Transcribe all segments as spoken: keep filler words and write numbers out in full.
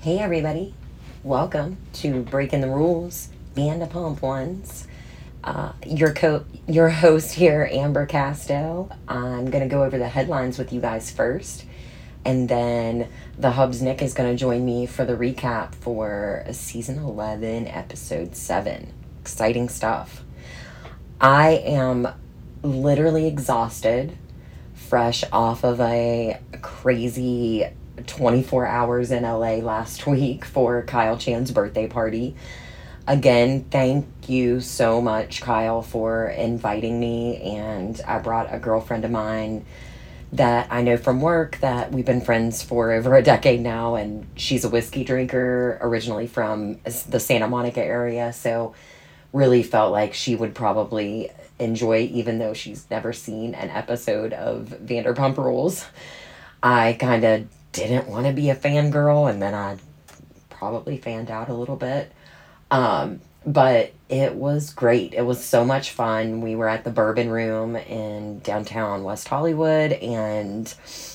Hey everybody, welcome to Breaking the Rules, Vanderpump Ones. Uh, your co- your host here, Amber Casto. I'm gonna go over the headlines with you guys first, and then the Hubs Nick is gonna join me for the recap for season eleven, episode seven. Exciting stuff. I am literally exhausted, fresh off of a crazy twenty-four hours in L A last week for Kyle Chan's birthday party. Again, thank you so much, Kyle, for inviting me. And I brought a girlfriend of mine that I know from work that we've been friends for over a decade now. And she's a whiskey drinker, originally from the Santa Monica area. So really felt like she would probably enjoy, even though she's never seen an episode of Vanderpump Rules. I kind of didn't want to be a fangirl, and then I probably fanned out a little bit. Um, but it was great. It was so much fun. We were at the Bourbon Room in downtown West Hollywood, and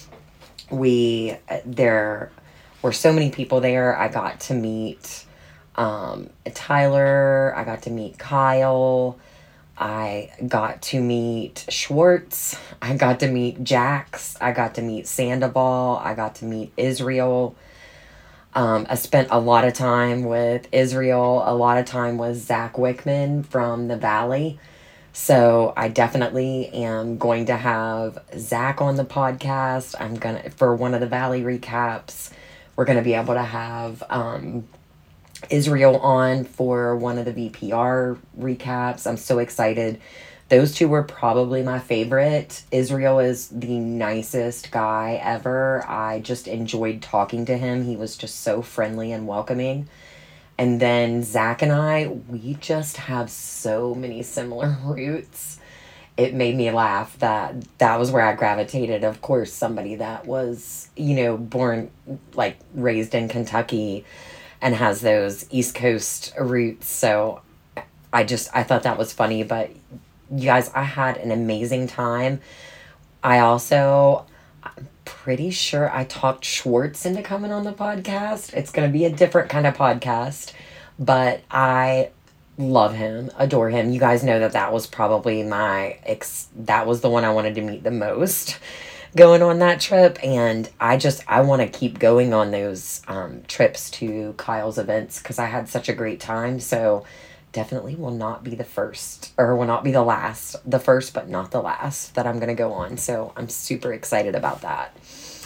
we there were so many people there. I got to meet um, Tyler. I got to meet Kyle. I got to meet Schwartz. I got to meet Jax. I got to meet Sandoval. I got to meet Israel. Um, I spent a lot of time with Israel, a lot of time with Zach Wickman from the Valley. So I definitely am going to have Zach on the podcast. I'm going to, for one of the Valley recaps, we're going to be able to have um, Israel on for one of the V P R recaps. I'm so excited. Those two were probably my favorite. Israel is the nicest guy ever. I just enjoyed talking to him. He was just so friendly and welcoming. And then Zach and I, we just have so many similar roots. It made me laugh that that was where I gravitated. Of course, somebody that was, you know, born, like, raised in Kentucky and has those East Coast roots. So I just, I thought that was funny. But you guys, I had an amazing time. I also, I'm pretty sure I talked Schwartz into coming on the podcast. It's going to be a different kind of podcast, but I love him, adore him. You guys know that that was probably my, ex- that was the one I wanted to meet the most going on that trip. And I just, I want to keep going on those um, trips to Kyle's events because I had such a great time. So definitely will not be the first, or will not be the last, the first, but not the last that I'm going to go on. So I'm super excited about that.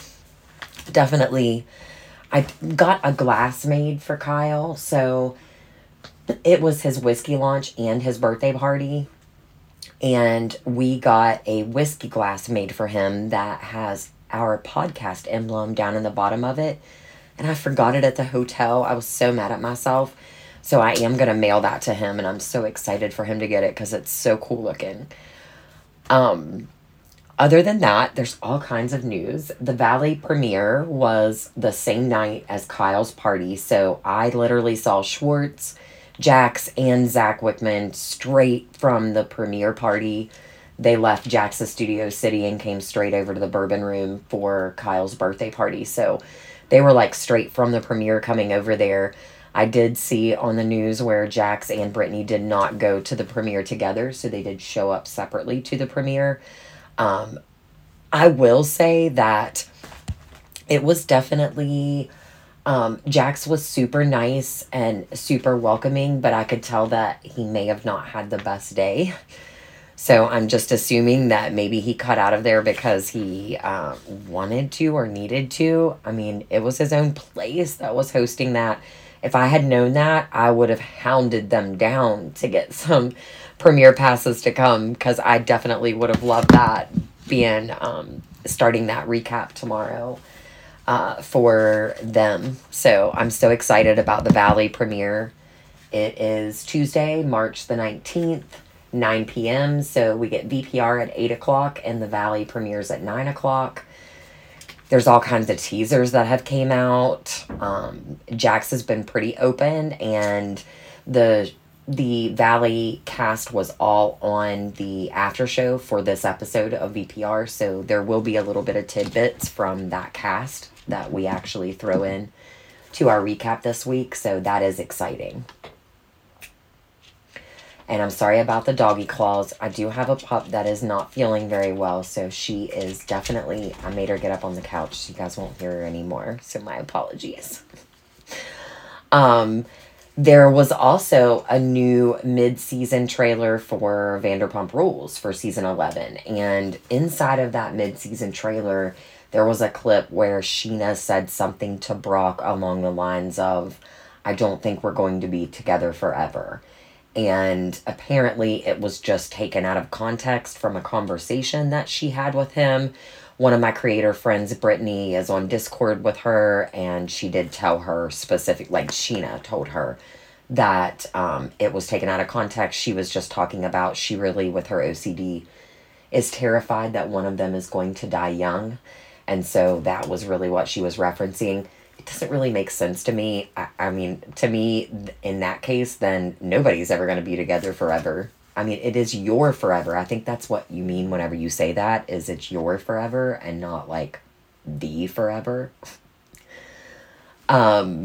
Definitely, I got a glass made for Kyle. So it was his whiskey launch and his birthday party. And we got a whiskey glass made for him that has our podcast emblem down in the bottom of it. And I forgot it at the hotel. I was so mad at myself. So I am going to mail that to him, and I'm so excited for him to get it because it's so cool looking. Um, other than that, there's all kinds of news. The Valley premiere was the same night as Kyle's party, so I literally saw Schwartz, Jax, and Zach Wickman straight from the premiere party. They left Jax's Studio City and came straight over to the Bourbon Room for Kyle's birthday party. So they were like straight from the premiere coming over there. I did see on the news where Jax and Brittany did not go to the premiere together, so they did show up separately to the premiere. Um, I will say that it was definitely, um, Jax was super nice and super welcoming, but I could tell that he may have not had the best day. So I'm just assuming that maybe he cut out of there because he uh, wanted to or needed to. I mean, it was his own place that was hosting that. If I had known that, I would have hounded them down to get some premiere passes to come because I definitely would have loved that, being um, starting that recap tomorrow uh, for them. So I'm so excited about the Valley premiere. It is Tuesday, March the nineteenth, nine p.m. So we get V P R at eight o'clock and the Valley premieres at nine o'clock. There's all kinds of teasers that have came out. Um, Jax has been pretty open, and the the Valley cast was all on the after show for this episode of V P R, so there will be a little bit of tidbits from that cast that we actually throw in to our recap this week, so that is exciting. And I'm sorry about the doggy claws. I do have a pup that is not feeling very well, so she is definitely, I made her get up on the couch so you guys won't hear her anymore, so my apologies. um, there was also a new mid-season trailer for Vanderpump Rules for season eleven, and inside of that mid-season trailer, there was a clip where Sheena said something to Brock along the lines of, I don't think we're going to be together forever. And apparently it was just taken out of context from a conversation that she had with him. One of my creator friends, Brittany, is on Discord with her, and she did tell her specific, like Sheena told her that um, it was taken out of context. She was just talking about she really, with her O C D, is terrified that one of them is going to die young. And so that was really what she was referencing. It doesn't really make sense to me. I, I mean, to me, in that case, then nobody's ever going to be together forever. I mean, it is your forever. I think that's what you mean whenever you say that, is it's your forever and not like the forever. um,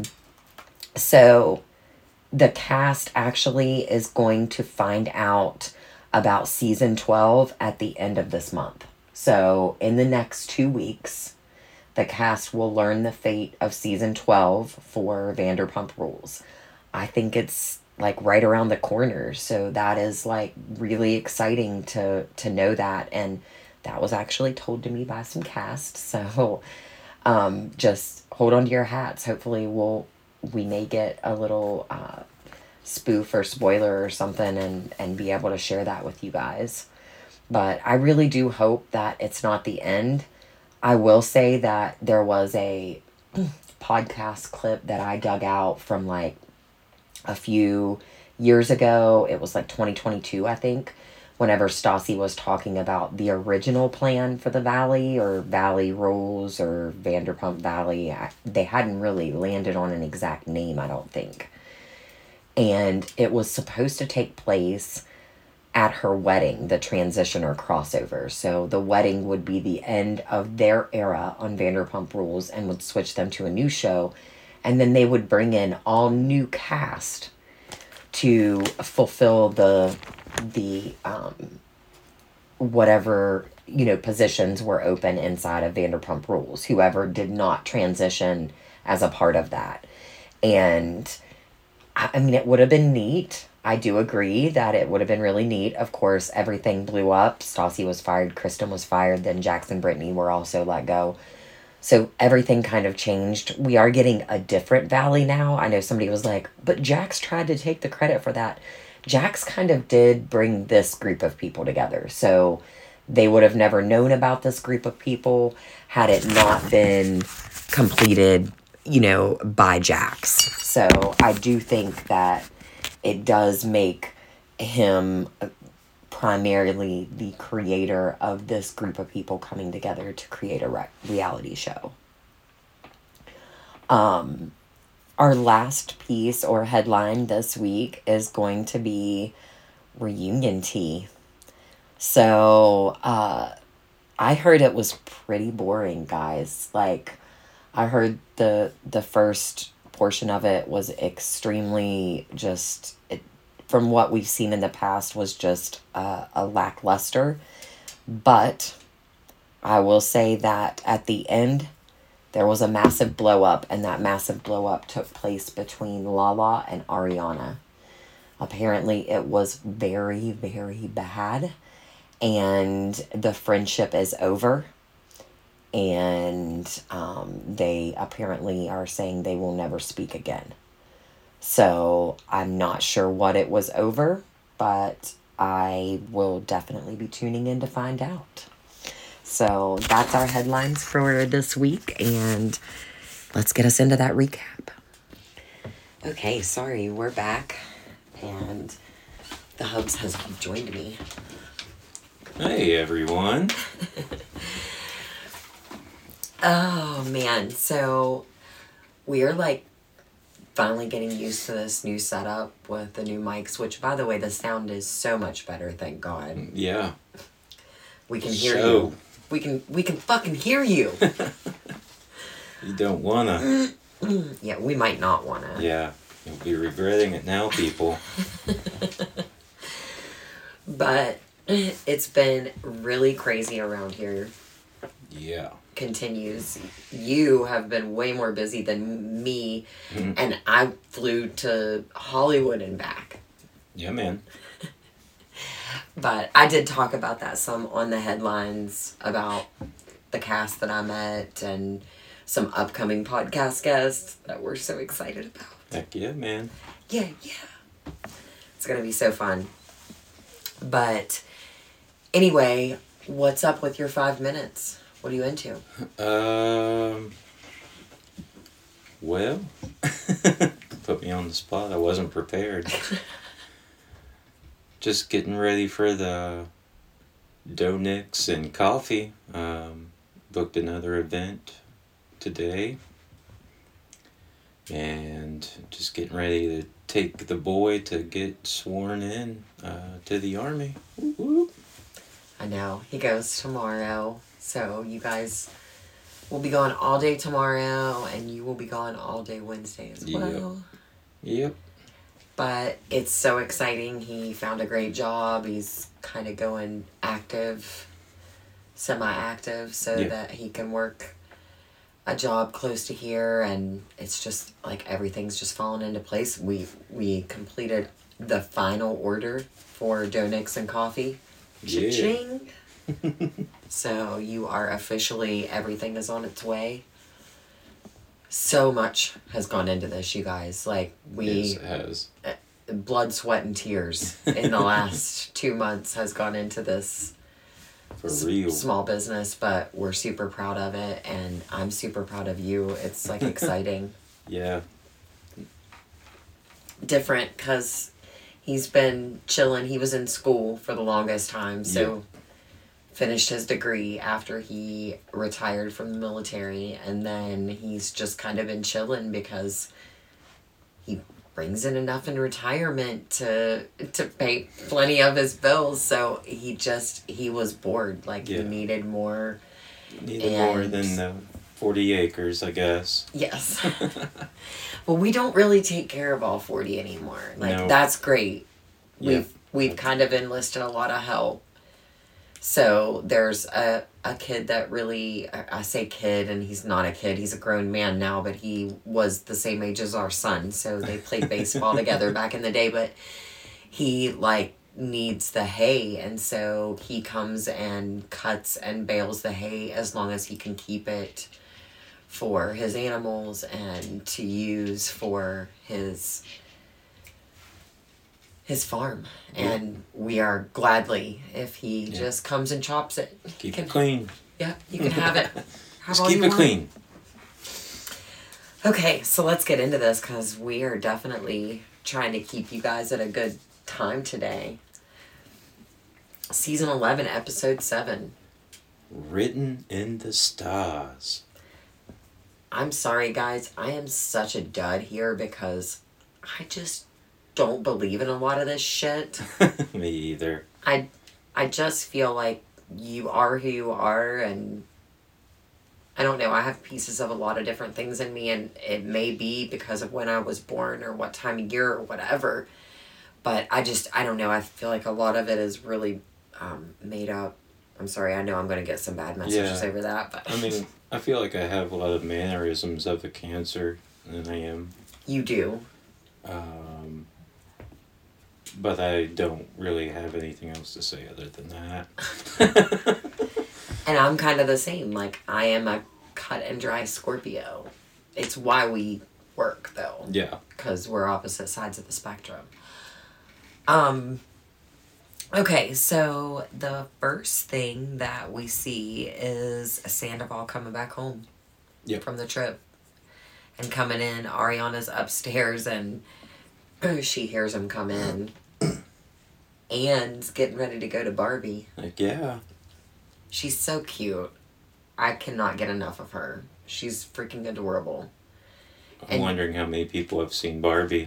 so the cast actually is going to find out about season twelve at the end of this month. So in the next two weeks, the cast will learn the fate of season twelve for Vanderpump Rules. I think it's like right around the corner. So that is like really exciting to, to know that. And that was actually told to me by some cast. So um, just hold on to your hats. Hopefully we'll, we may get a little uh, spoof or spoiler or something and, and be able to share that with you guys. But I really do hope that it's not the end. I will say that there was a podcast clip that I dug out from like a few years ago. It was like twenty twenty-two, I think, whenever Stassi was talking about the original plan for the Valley or Valley Rules or Vanderpump Valley. I, they hadn't really landed on an exact name, I don't think. And it was supposed to take place at her wedding, the transition or crossover. So the wedding would be the end of their era on Vanderpump Rules and would switch them to a new show. And then they would bring in all new cast to fulfill the, the, um, whatever, you know, positions were open inside of Vanderpump Rules, whoever did not transition as a part of that. And I mean, it would have been neat. I do agree that it would have been really neat. Of course, everything blew up. Stassi was fired. Kristen was fired. Then Jax and Brittany were also let go. So everything kind of changed. We are getting a different Valley now. I know somebody was like, but Jax tried to take the credit for that. Jax kind of did bring this group of people together. So they would have never known about this group of people had it not been completed, you know, by Jax. So I do think that it does make him primarily the creator of this group of people coming together to create a re- reality show. Um, our last piece or headline this week is going to be reunion tea. So uh, I heard it was pretty boring, guys. Like, I heard the the first portion of it was extremely just, it, from what we've seen in the past, was just uh, a lackluster. But I will say that at the end, there was a massive blow up, and that massive blow up took place between Lala and Ariana. Apparently, it was very, very bad, and the friendship is over. And um, they apparently are saying they will never speak again. So I'm not sure what it was over, but I will definitely be tuning in to find out. So that's our headlines for this week, and let's get us into that recap. Okay, sorry, we're back, and the Hubs has joined me. Hey, everyone. Oh, man. So we are, like, finally getting used to this new setup with the new mics, which, by the way, the sound is so much better, thank God. Yeah. We can hear so. you. We can we can fucking hear you. You don't wanna. Yeah, we might not want to. Yeah, you'll be regretting it now, people. But it's been really crazy around here. Yeah. Continues. You have been way more busy than me, Mhm. and I flew to Hollywood and back. Yeah, man. But I did talk about that some on the headlines about the cast that I met and some upcoming podcast guests that we're so excited about. Heck yeah, man. Yeah, yeah. It's going to be so fun. But anyway, what's up with your five minutes? What are you into? Um. Well, put me on the spot. I wasn't prepared. Just getting ready for the Donuts and coffee. Um, booked another event today. And just getting ready to take the boy to get sworn in uh, to the Army. Whoop, whoop. I know. He goes tomorrow. So you guys will be gone all day tomorrow, and you will be gone all day Wednesday as Yep. well. Yep. But it's so exciting. He found a great job. He's kind of going active, semi-active, so Yeah. that he can work a job close to here. And it's just like everything's just fallen into place. We we completed the final order for Donuts and coffee. Yeah. Cha-ching. So you are officially, everything is on its way. So much has gone into this, you guys. Like, we, Yes, it has. blood, sweat, and tears in the last two months has gone into this For s- real. small business, but we're super proud of it, and I'm super proud of you. It's, like, exciting. Yeah. Different, because he's been chilling. He was in school for the longest time, so finished his degree after he retired from the military, and then he's just kind of been chilling because he brings in enough in retirement to to pay plenty of his bills. So he just he was bored, like Yeah. he needed more. Needed more And- than the forty acres, I guess. Yes. Well, we don't really take care of all forty anymore. Like, No. that's great. Yeah. We've we've kind of enlisted a lot of help. So there's a, a kid that really, I I say kid, and he's not a kid, he's a grown man now, but he was the same age as our son, so they played baseball together back in the day, but he, like, needs the hay, and so he comes and cuts and bales the hay as long as he can keep it for his animals and to use for his his farm. Yeah. And we are gladly if he Yeah. just comes and chops it. Keep Can- it clean. Yeah, you can have it. Have Just all keep you it want. clean. Okay, so let's get into this because we are definitely trying to keep you guys at a good time today. Season eleven, episode seven. Written in the stars. I'm sorry, guys. I am such a dud here because I just don't believe in a lot of this shit. Me either. I, I just feel like you are who you are, and I don't know. I have pieces of a lot of different things in me, and it may be because of when I was born or what time of year or whatever. But I just, I don't know. I feel like a lot of it is really um, made up. I'm sorry. I know I'm going to get some bad messages Yeah. over that, but I mean, I feel like I have a lot of mannerisms of a Cancer than I am. you do. Um, but I don't really have anything else to say other than that. And I'm kind of the same. Like, I am a cut and dry Scorpio. It's why we work, though. Yeah. Because we're opposite sides of the spectrum. Um, okay, so the first thing that we see is Sandoval coming back home Yep. from the trip. And coming in, Ariana's upstairs, and she hears him come in. And getting ready to go to Barbie. Like, yeah. She's so cute. I cannot get enough of her. She's freaking adorable. I'm And- wondering how many people have seen Barbie.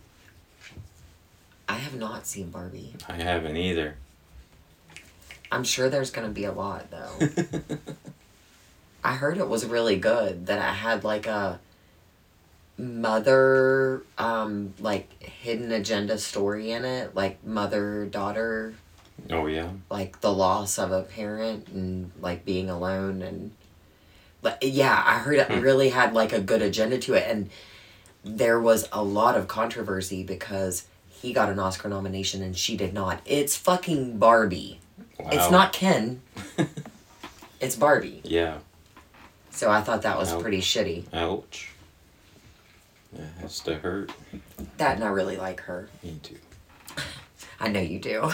I have not seen Barbie. I haven't either. I'm sure there's going to be a lot, though. I heard it was really good, that it had like a mother, um, like, hidden agenda story in it, like, mother-daughter, Oh, yeah. like, the loss of a parent and, like, being alone, and, but, yeah, I heard it Hmm. really had, like, a good agenda to it, and there was a lot of controversy because he got an Oscar nomination and she did not. It's fucking Barbie. Wow. It's not Ken. It's Barbie. Yeah. So I thought that was Ouch. pretty shitty. Ouch. That has to hurt. That, and I really like her. Me too. I know you do.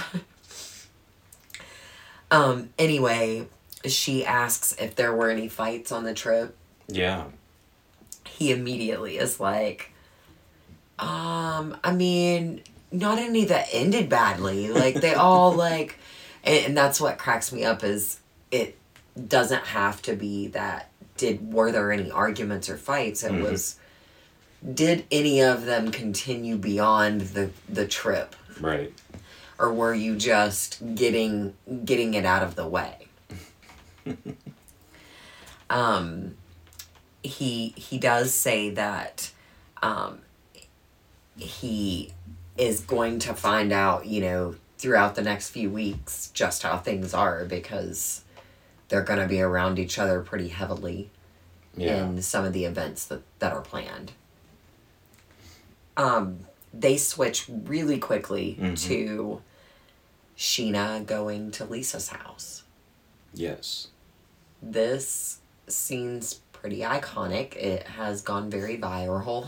um, anyway, she asks if there were any fights on the trip. Yeah. He immediately is like, um, I mean, not any that ended badly. Like, they all, like, and, and that's what cracks me up is it doesn't have to be that, did, were there any arguments or fights? It Mhm. was, did any of them continue beyond the, the trip? Right. Or were you just getting, getting it out of the way? um... He he does say that um, he is going to find out, you know, throughout the next few weeks just how things are because they're going to be around each other pretty heavily Yeah. in some of the events that, that are planned. Um, they switch really quickly Mhm. to Sheena going to Lisa's house. Yes. This scene's pretty iconic. It has gone very viral.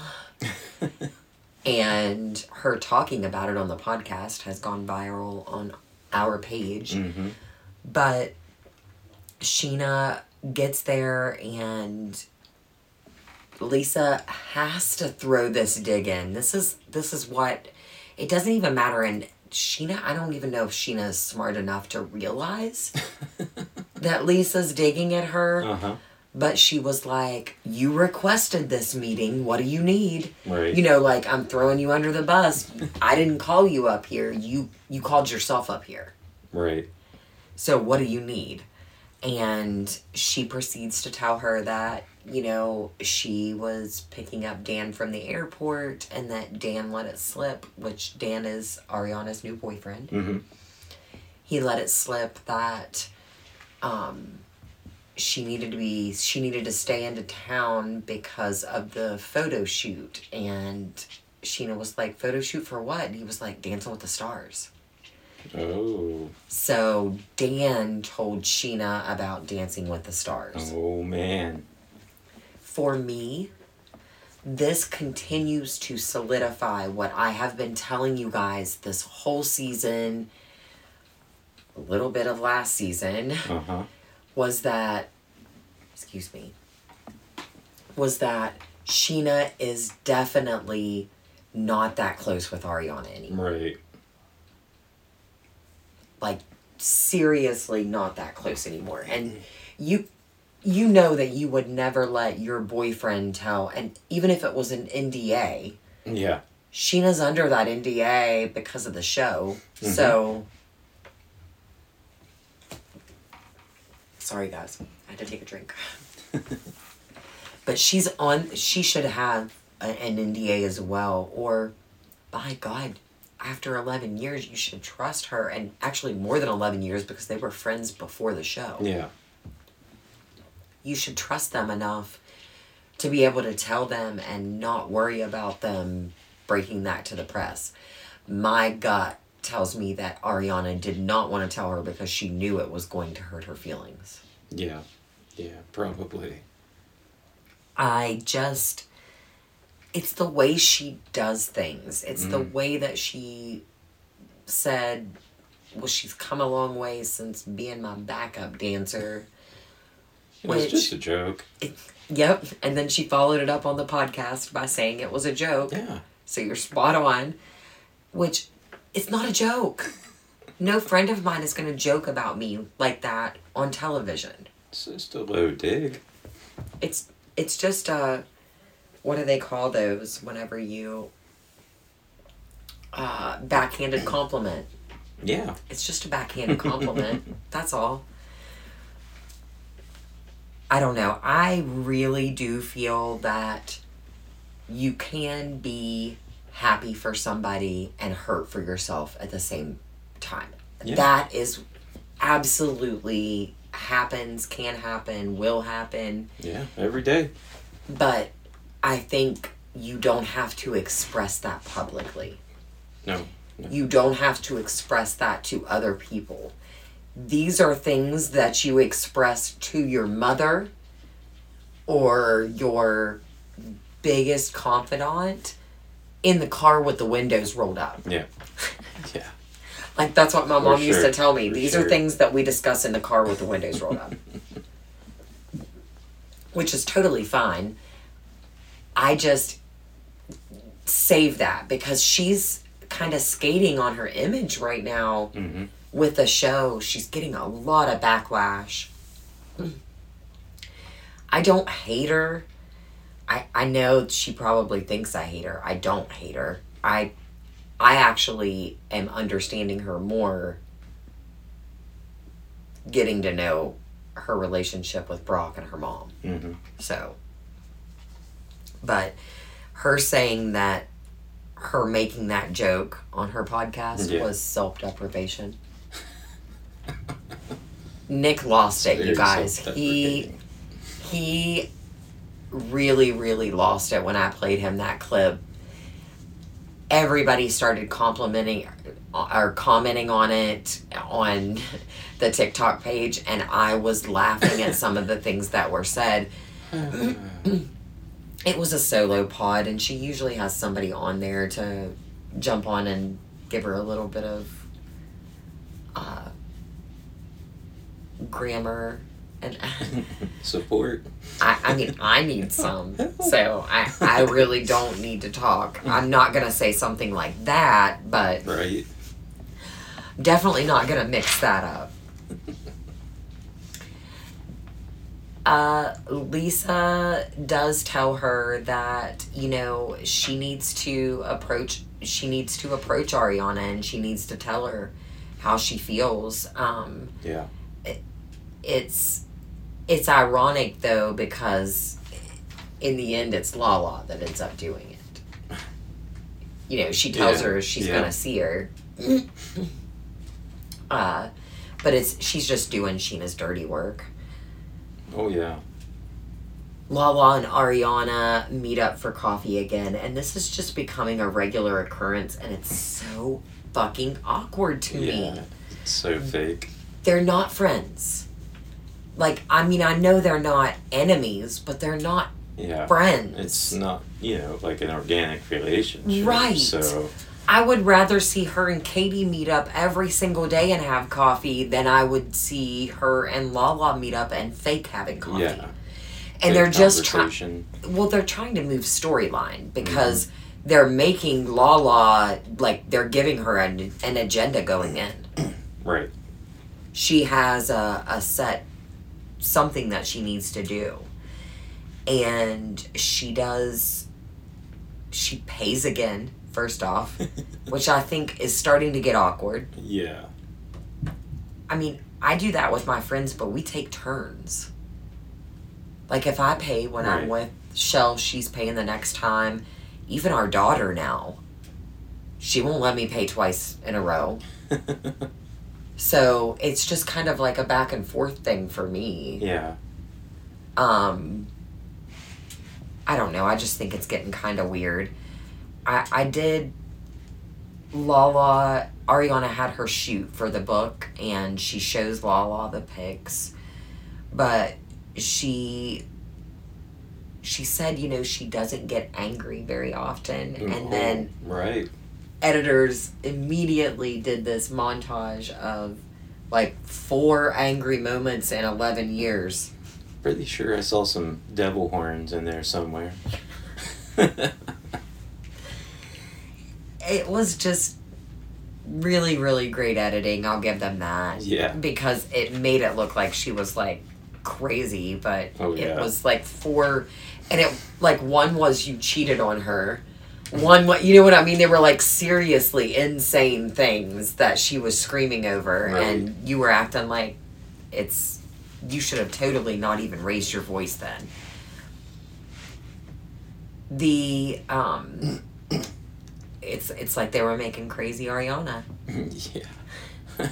And her talking about it on the podcast has gone viral on our page. Mm-hmm. But Sheena gets there and Lisa has to throw this dig in. This is this is what it doesn't even matter. And Sheena, I don't even know if Sheena is smart enough to realize that Lisa's digging at her. Uh-huh. But she was like, you requested this meeting. What do you need? Right. You know, like, I'm throwing you under the bus. I didn't call you up here. You you called yourself up here. Right. So what do you need? And she proceeds to tell her that, you know, she was picking up Dan from the airport and that Dan let it slip, which Dan is Ariana's new boyfriend. Mm-hmm. He let it slip that... um. she needed to be she needed to stay into town because of the photo shoot, and Sheena was like, photo shoot for what? And he was like, Dancing with the Stars. Oh. So Dan told Sheena about Dancing with the Stars. Oh, man. For me, this continues to solidify what I have been telling you guys this whole season, a little bit of last season. Uh-huh. was that, excuse me, was that Sheena is definitely not that close with Ariana anymore. Right. Like, seriously not that close anymore. And you you know that you would never let your boyfriend tell, and even if it was an N D A, Yeah. Sheena's under that N D A because of the show. Mhm. So, sorry guys, I had to take a drink. But she's on, she should have a, an N D A as well, or, by God, after eleven years, you should trust her, and actually more than eleven years because they were friends before the show. Yeah. You should trust them enough to be able to tell them and not worry about them breaking that to the press. My gut tells me that Ariana did not want to tell her because she knew it was going to hurt her feelings. Yeah. Yeah, probably. I just... It's the way she does things. It's mm. the way that she said, well, she's come a long way since being my backup dancer. It was just a joke. It, yep. And then she followed it up on the podcast by saying it was a joke. Yeah. So you're spot on. Which, it's not a joke. No friend of mine is going to joke about me like that on television. It's just a low dig. It's it's just a... What do they call those whenever you... Uh, backhanded compliment. Yeah. It's just a backhanded compliment. That's all. I don't know. I really do feel that you can be happy for somebody and hurt for yourself at the same time. Yeah. That is absolutely happens, can happen, will happen. Yeah, every day. But I think you don't have to express that publicly. No, no. You don't have to express that to other people. These are things that you express to your mother or your biggest confidant in the car with the windows rolled up. Yeah. Yeah. Like, that's what my For mom sure. used to tell me. For These sure. are things that we discuss in the car with the windows rolled up. Which is totally fine. I just save that because she's kind of skating on her image right now mm-hmm. with the show. She's getting a lot of backlash. I don't hate her. I, I know she probably thinks I hate her. I don't hate her. I I actually am understanding her more getting to know her relationship with Brock and her mom. Mm-hmm. So, but her saying that her making that joke on her podcast yeah. was self-deprivation. Nick lost it, you guys. He he really, really lost it when I played him that clip. Everybody started complimenting or commenting on it on the TikTok page, and I was laughing at some of the things that were said. It was a solo pod, and she usually has somebody on there to jump on and give her a little bit of uh, grammar and support. I, I mean, I need some, so I, I really don't need to talk. I'm not going to say something like that, but right. definitely not going to mix that up. Uh, Lisa does tell her that, you know, she needs to approach, she needs to approach Ariana and she needs to tell her how she feels. Um, yeah. It, it's, it's ironic though, because in the end it's Lala that ends up doing it. You know, she tells yeah. her she's yeah. gonna see her. uh, but it's, she's just doing Sheena's dirty work. Oh, yeah. Lala and Ariana meet up for coffee again, and this is just becoming a regular occurrence, and it's so fucking awkward to yeah. me. It's so fake. They're not friends. Like, I mean, I know they're not enemies, but they're not yeah. friends. It's not, you know, like an organic relationship. Right. So I would rather see her and Katie meet up every single day and have coffee than I would see her and Lala meet up and fake having coffee. yeah. And they're just trying. Conversation. Well, they're trying to move storyline because mm-hmm. they're making Lala, like, they're giving her an, an agenda going in. Right. She has a, a set something that she needs to do. And she does, she pays again, first off, which I think is starting to get awkward. Yeah. I mean, I do that with my friends, but we take turns. Like, if I pay when right. I'm with Shell, she's paying the next time. Even our daughter now, she won't let me pay twice in a row. So it's just kind of like a back and forth thing for me. Yeah. Um, I don't know. I just think it's getting kind of weird. I, I did, Lala, Ariana had her shoot for the book, and she shows Lala the pics. But she, she said, you know, she doesn't get angry very often. Mm-hmm. And then right. editors immediately did this montage of like four angry moments in eleven years. Pretty sure I saw some devil horns in there somewhere. It was just really, really great editing. I'll give them that. Yeah. Because it made it look like she was like crazy, but oh, yeah. it was like four, and it like one was you cheated on her. One, what you know what I mean? They were like seriously insane things that she was screaming over, right. and you were acting like it's. You should have totally not even raised your voice then. the um it's it's like they were making crazy Ariana. Yeah.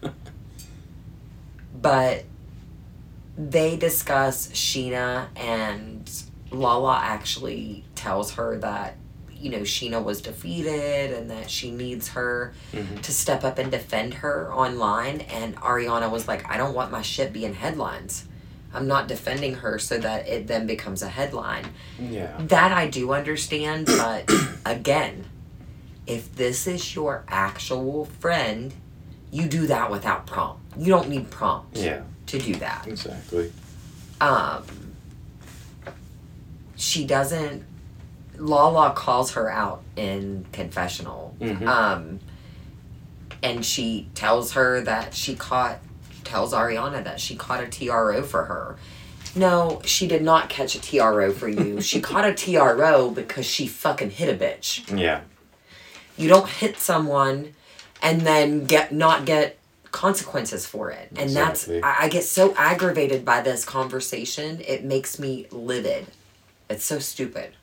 But they discuss Sheena, and Lala actually tells her that, you know, Sheena was defeated and that she needs her Mm-hmm. to step up and defend her online. And Ariana was like, I don't want my shit being headlines. I'm not defending her so that it then becomes a headline. Yeah. That I do understand, but again, if this is your actual friend, you do that without prompt. You don't need prompt Yeah. to do that. Exactly. Um, she doesn't. Lala calls her out in confessional. Mm-hmm. Um, and she tells her that she caught, tells Ariana that she caught a T R O for her. No, she did not catch a T R O for you. She caught a T R O because she fucking hit a bitch. Yeah. You don't hit someone and then get not get consequences for it. And Exactly. that's, I, I get so aggravated by this conversation. It makes me livid. It's so stupid.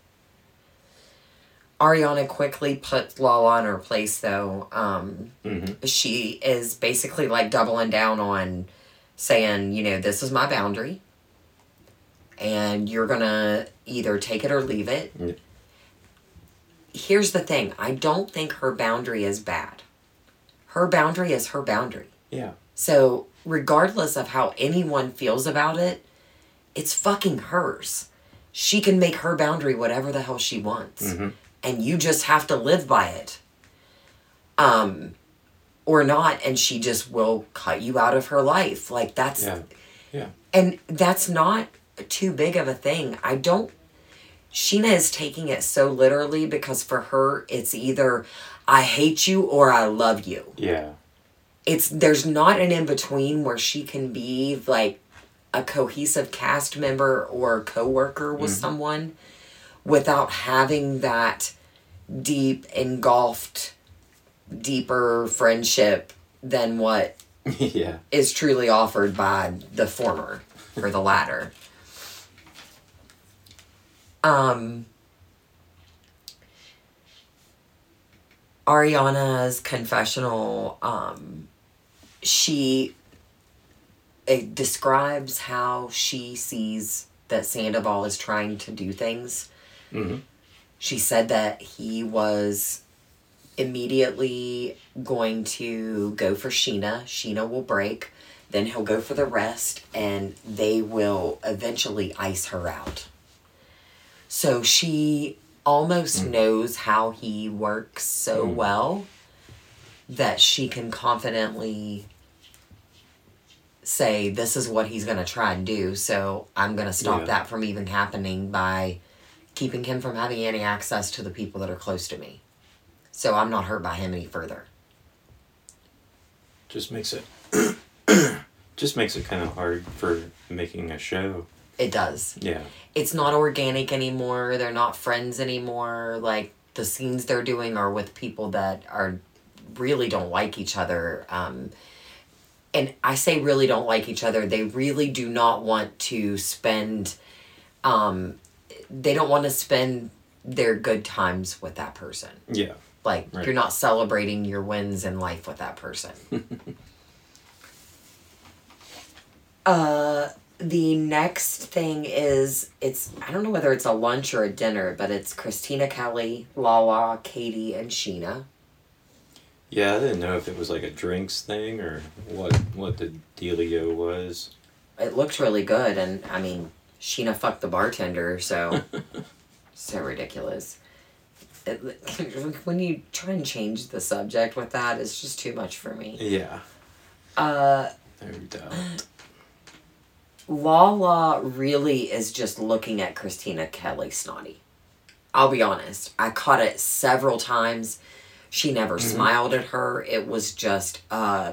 Ariana quickly puts Lala in her place, though. Um, Mm-hmm. she is basically like doubling down on saying, you know, this is my boundary. And you're going to either take it or leave it. Yeah. Here's the thing. I don't think her boundary is bad. Her boundary is her boundary. Yeah. So, regardless of how anyone feels about it, it's fucking hers. She can make her boundary whatever the hell she wants. Mm-hmm. And you just have to live by it. Um, or not, and she just will cut you out of her life. Like, that's... Yeah. Yeah. And that's not too big of a thing. I don't... Sheena is taking it so literally because for her, it's either I hate you or I love you. Yeah. It's there's not an in-between where she can be like a cohesive cast member or co-worker with Mm-hmm. someone without having that deep, engulfed, deeper friendship than what Yeah. is truly offered by the former or the latter. Um, Ariana's confessional, um, she it describes how she sees that Sandoval is trying to do things. Mm-hmm. She said that he was immediately going to go for Sheena. Sheena will break. Then he'll go for the rest, and they will eventually ice her out. So she almost Mm. knows how he works so Mm. well that she can confidently say, this is what he's going to try and do, so I'm going to stop Yeah. that from even happening by keeping him from having any access to the people that are close to me. So I'm not hurt by him any further. Just makes it just makes it kind of hard for making a show. It does. Yeah. It's not organic anymore. They're not friends anymore. Like, the scenes they're doing are with people that are really don't like each other. Um, and I say really don't like each other. They really do not want to spend... Um, they don't want to spend their good times with that person. Yeah. Like, Right. you're not celebrating your wins in life with that person. uh... The next thing is, it's, I don't know whether it's a lunch or a dinner, but it's Christina Kelly, Lala, Katie, and Sheena. Yeah, I didn't know if it was like a drinks thing or what what the dealio was. It looked really good, and I mean, Sheena fucked the bartender, so, so ridiculous. It, when you try and change the subject with that, it's just too much for me. Yeah. Uh, No doubt. Lala really is just looking at Christina Kelly snotty. I'll be honest. I caught it several times. She never Mm-hmm. smiled at her. It was just a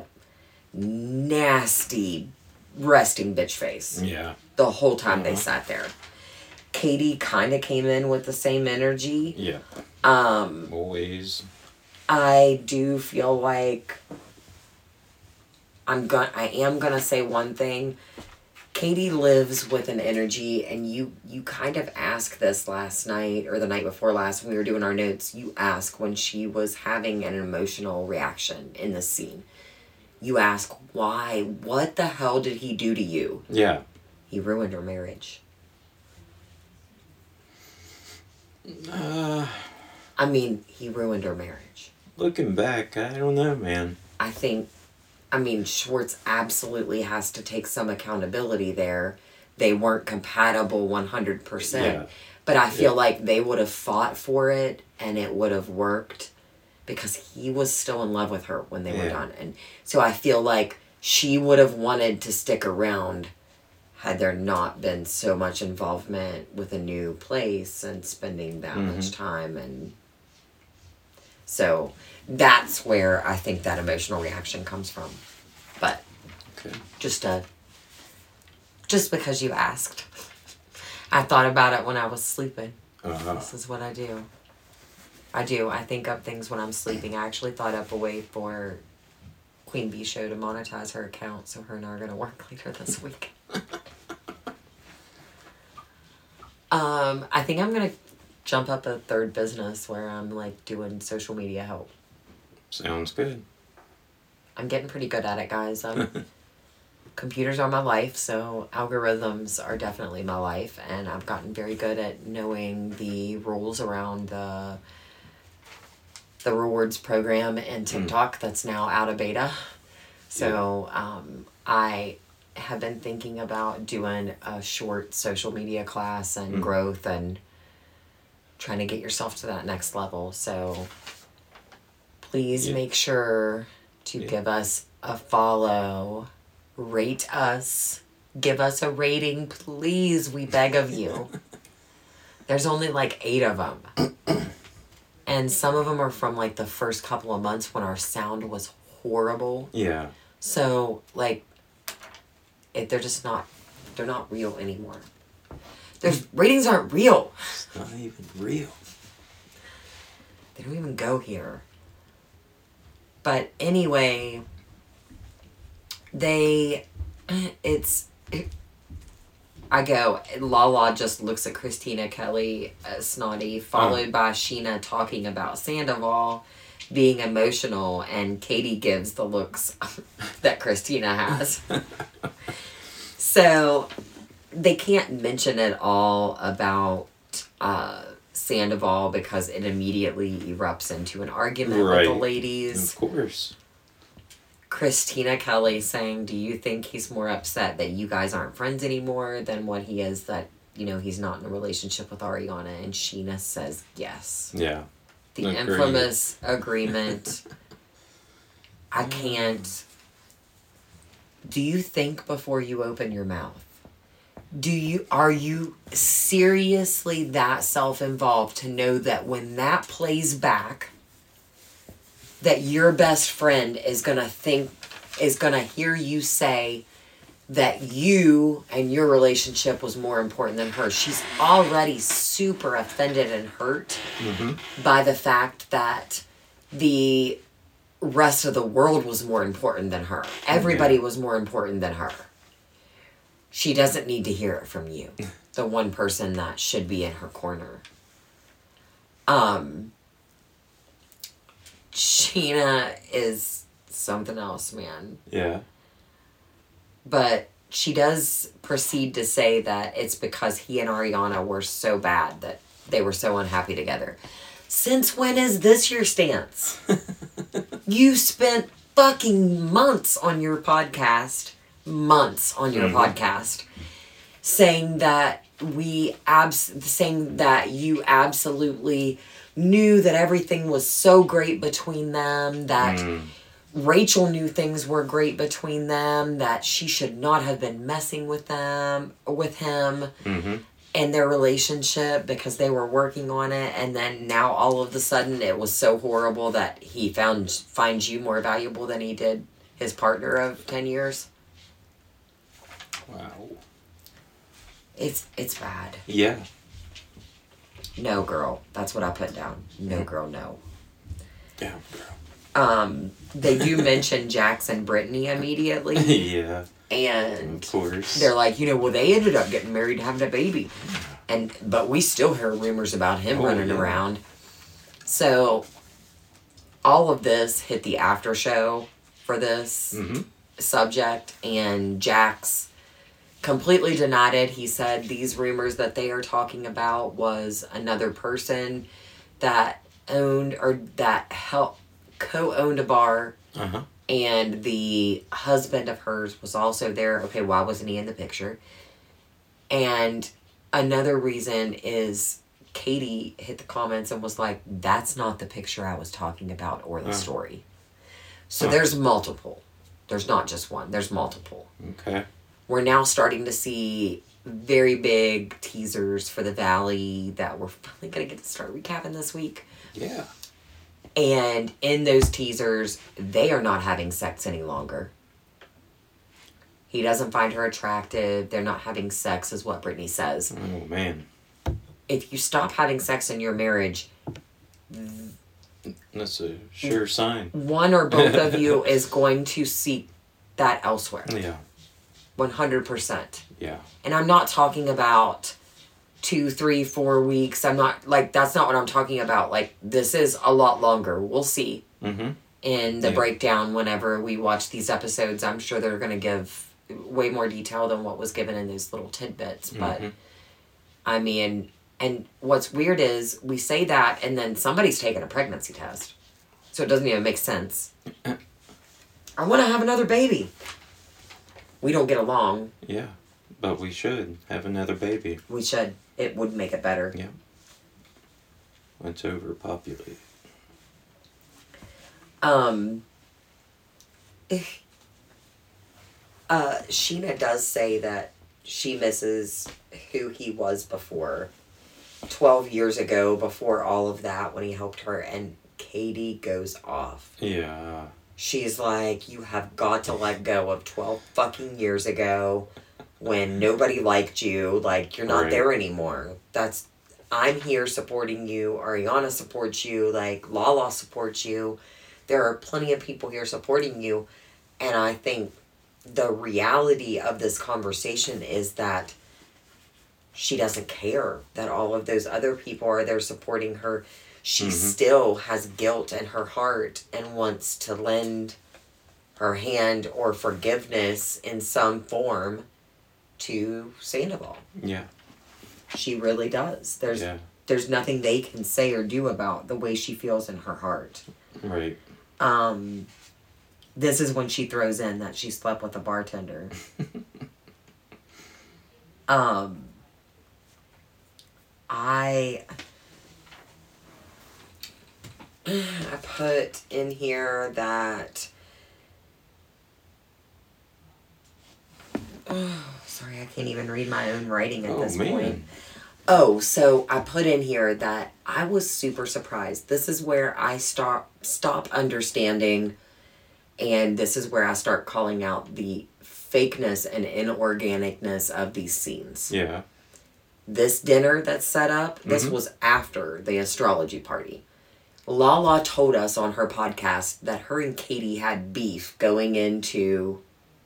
nasty resting bitch face Yeah. the whole time they Uh-huh. sat there. Katie kind of came in with the same energy. Yeah. Um, Always. I do feel like I'm going I am going to say one thing. Katie lives with an energy, and you you kind of asked this last night or the night before last when we were doing our notes. You asked when she was having an emotional reaction in the scene. You ask why? What the hell did he do to you? Yeah. He ruined her marriage. Uh, I mean, he ruined her marriage. Looking back, I don't know, man. I think, I mean, Schwartz absolutely has to take some accountability there. They weren't compatible one hundred percent. Yeah. But I feel Yeah. like they would have fought for it and it would have worked because he was still in love with her when they were Yeah. done. And so I feel like she would have wanted to stick around had there not been so much involvement with a new place and spending that Mhm. much time. And so that's where I think that emotional reaction comes from. But Okay. just a just because you asked. I thought about it when I was sleeping. Uh-huh. This is what I do. I do. I think up things when I'm sleeping. I actually thought up a way for Queen Bee Show to monetize her account, so her and I are going to work later this week. um, I think I'm going to jump up a third business where I'm like doing social media help. Sounds good. I'm getting pretty good at it, guys. Um, computers are my life, so algorithms are definitely my life, and I've gotten very good at knowing the rules around the the rewards program and TikTok that's now out of beta. So um, I have been thinking about doing a short social media class and Mm. growth and trying to get yourself to that next level. So please Yeah. make sure to Yeah. give us a follow, rate us, give us a rating, please. We beg of you. There's only like eight of them. And some of them are from like the first couple of months when our sound was horrible. Yeah. So like, if they're just not, they're not real anymore. There's ratings aren't real. It's not even real. They don't even go here. But anyway, they, it's, it, I go, Lala just looks at Christina Kelly as snotty, followed by Sheena talking about Sandoval being emotional, and Katie gives the looks that Christina has. So they can't mention at all about uh, Sandoval because it immediately erupts into an argument Right. with the ladies. Of course. Christina Kelly saying, do you think he's more upset that you guys aren't friends anymore than what he is that, you know, he's not in a relationship with Ariana? And Sheena says yes. Yeah. The Agreed. infamous agreement. I can't. Do you think before you open your mouth? Do you, are you seriously that self-involved to know that when that plays back, that your best friend is going to think, is going to hear you say that you and your relationship was more important than her? She's already super offended and hurt Mm-hmm. by the fact that the rest of the world was more important than her. Everybody Yeah. was more important than her. She doesn't need to hear it from you, the one person that should be in her corner. Um, Sheena is something else, man. Yeah. But she does proceed to say that it's because he and Ariana were so bad that they were so unhappy together. Since when is this your stance? You spent fucking months on your podcast, months on your Mhm. podcast, saying that we abs, saying that you absolutely knew that everything was so great between them, that Mm. Rachel knew things were great between them, that she should not have been messing with them, with him Mm-hmm. and their relationship because they were working on it, and then now all of a sudden it was so horrible that he found finds you more valuable than he did his partner of ten years. Wow. It's it's bad. Yeah. No, girl. That's what I put down. No, girl, no. Yeah, bro. Um, they do mention Jax and Brittany immediately. Yeah. And of course. They're like, you know, well, they ended up getting married and having a baby. And but we still hear rumors about him oh, running yeah. around. So all of this hit the after show for this mm-hmm. subject, and Jax completely denied it. He said these rumors that they are talking about was another person that owned or that helped co-owned a bar. Uh-huh. And the husband of hers was also there. Okay, why wasn't he in the picture? And another reason is Katie hit the comments and was like, that's not the picture I was talking about or the uh. story. So uh. there's multiple. There's not just one. There's multiple. Okay. We're now starting to see very big teasers for the Valley that we're finally going to get to start recapping this week. Yeah. And in those teasers, they are not having sex any longer. He doesn't find her attractive. They're not having sex, is what Brittany says. Oh, man. If you stop having sex in your marriage, that's a sure sign. One or both of you is going to seek that elsewhere. Yeah. one hundred percent. Yeah. And I'm not talking about two, three, four weeks. I'm not, like, that's not what I'm talking about. Like, this is a lot longer. We'll see. Mm-hmm. In the yeah. breakdown whenever we watch these episodes. I'm sure they're going to give way more detail than what was given in those little tidbits. But, mm-hmm. I mean, and what's weird is we say that and then somebody's taking a pregnancy test. So it doesn't even make sense. I want to have another baby. We don't get along. Yeah, but we should have another baby. We should. It would make it better. Yeah. It's overpopulated. Um, uh, Sheena does say that she misses who he was before. twelve years ago, before all of that, when he helped her, and Katie goes off. Yeah. She's like, you have got to let go of twelve fucking years ago when nobody liked you. Like, you're not right. there anymore. That's, I'm here supporting you. Ariana supports you. Like, Lala supports you. There are plenty of people here supporting you. And I think the reality of this conversation is that she doesn't care that all of those other people are there supporting her. She mm-hmm. still has guilt in her heart and wants to lend her hand or forgiveness in some form to Sandoval. Yeah. She really does. There's yeah. there's nothing they can say or do about the way she feels in her heart. Right. Um, this is when she throws in that she slept with a bartender. um, I... I put in here that... Oh, sorry, I can't even read my own writing at oh, this man. point. Oh, so I put in here that I was super surprised. This is where I stop stop understanding, and this is where I start calling out the fakeness and inorganicness of these scenes. Yeah. This dinner that's set up, this mm-hmm. was after the astrology party. Lala told us on her podcast that her and Katie had beef going into...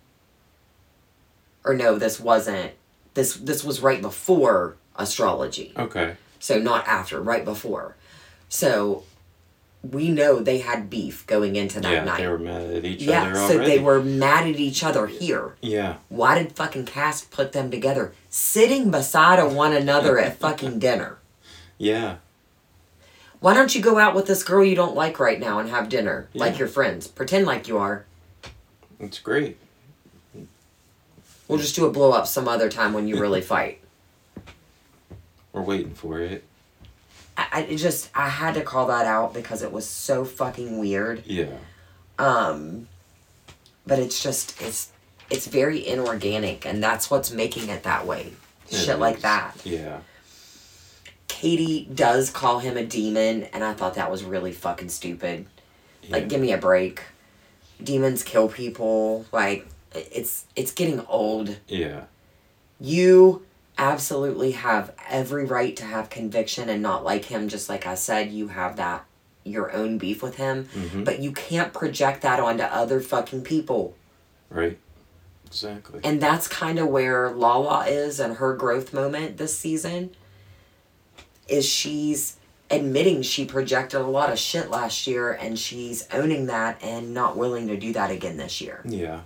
Or no, this wasn't. This this was right before astrology. Okay. So not after, right before. So we know they had beef going into that yeah, night. Yeah, they were mad at each yeah, other so already. they were mad at each other here. Yeah. Why did fucking Cast put them together? Sitting beside of one another at fucking dinner. Yeah. Why don't you go out with this girl you don't like right now and have dinner? Yeah. Like your friends. Pretend like you are. It's great. We'll just do a blow up some other time when you really fight. We're waiting for it. I, I it just, I had to call that out because it was so fucking weird. Yeah. Um, but it's just, it's, it's very inorganic, and that's what's making it that way. It Shit is. like that. Yeah. Katie does call him a demon, and I thought that was really fucking stupid. Yeah. Like, give me a break. Demons kill people. Like, it's it's getting old. Yeah. You absolutely have every right to have conviction and not like him. Just like I said, you have that, your own beef with him. Mm-hmm. But you can't project that onto other fucking people. Right. Exactly. And that's kind of where Lala is and her growth moment this season. Is she's admitting she projected a lot of shit last year, and she's owning that and not willing to do that again this year. Yeah.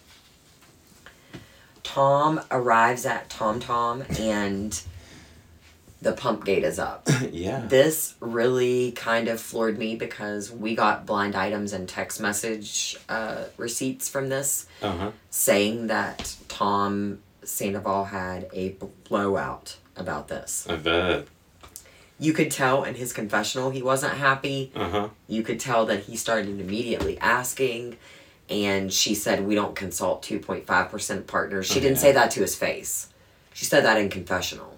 Tom arrives at Tom Tom and the pump gate is up. Yeah. This really kind of floored me because we got blind items and text message uh, receipts from this Uh-huh. saying that Tom Sandoval had a blowout about this. I bet. You could tell in his confessional he wasn't happy. Uh-huh. You could tell that he started immediately asking, and she said, we don't consult two point five percent partners. She Oh, didn't yeah. say that to his face. She said that in confessional.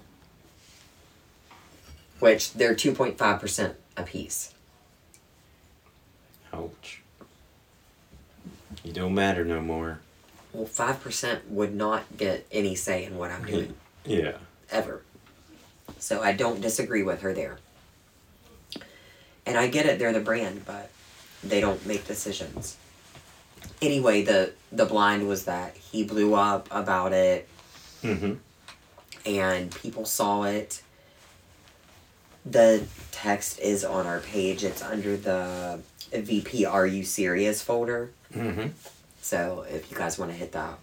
Which, they're two point five percent apiece. Ouch. You don't matter no more. Well, five percent would not get any say in what I'm doing. Yeah. Ever. So I don't disagree with her there. And I get it, they're the brand, but they don't make decisions. Anyway, the, the blind was that he blew up about it, Mm-hmm. and people saw it. The text is on our page. It's under the V P Are You Serious folder. Mm-hmm. So if you guys want to hit that.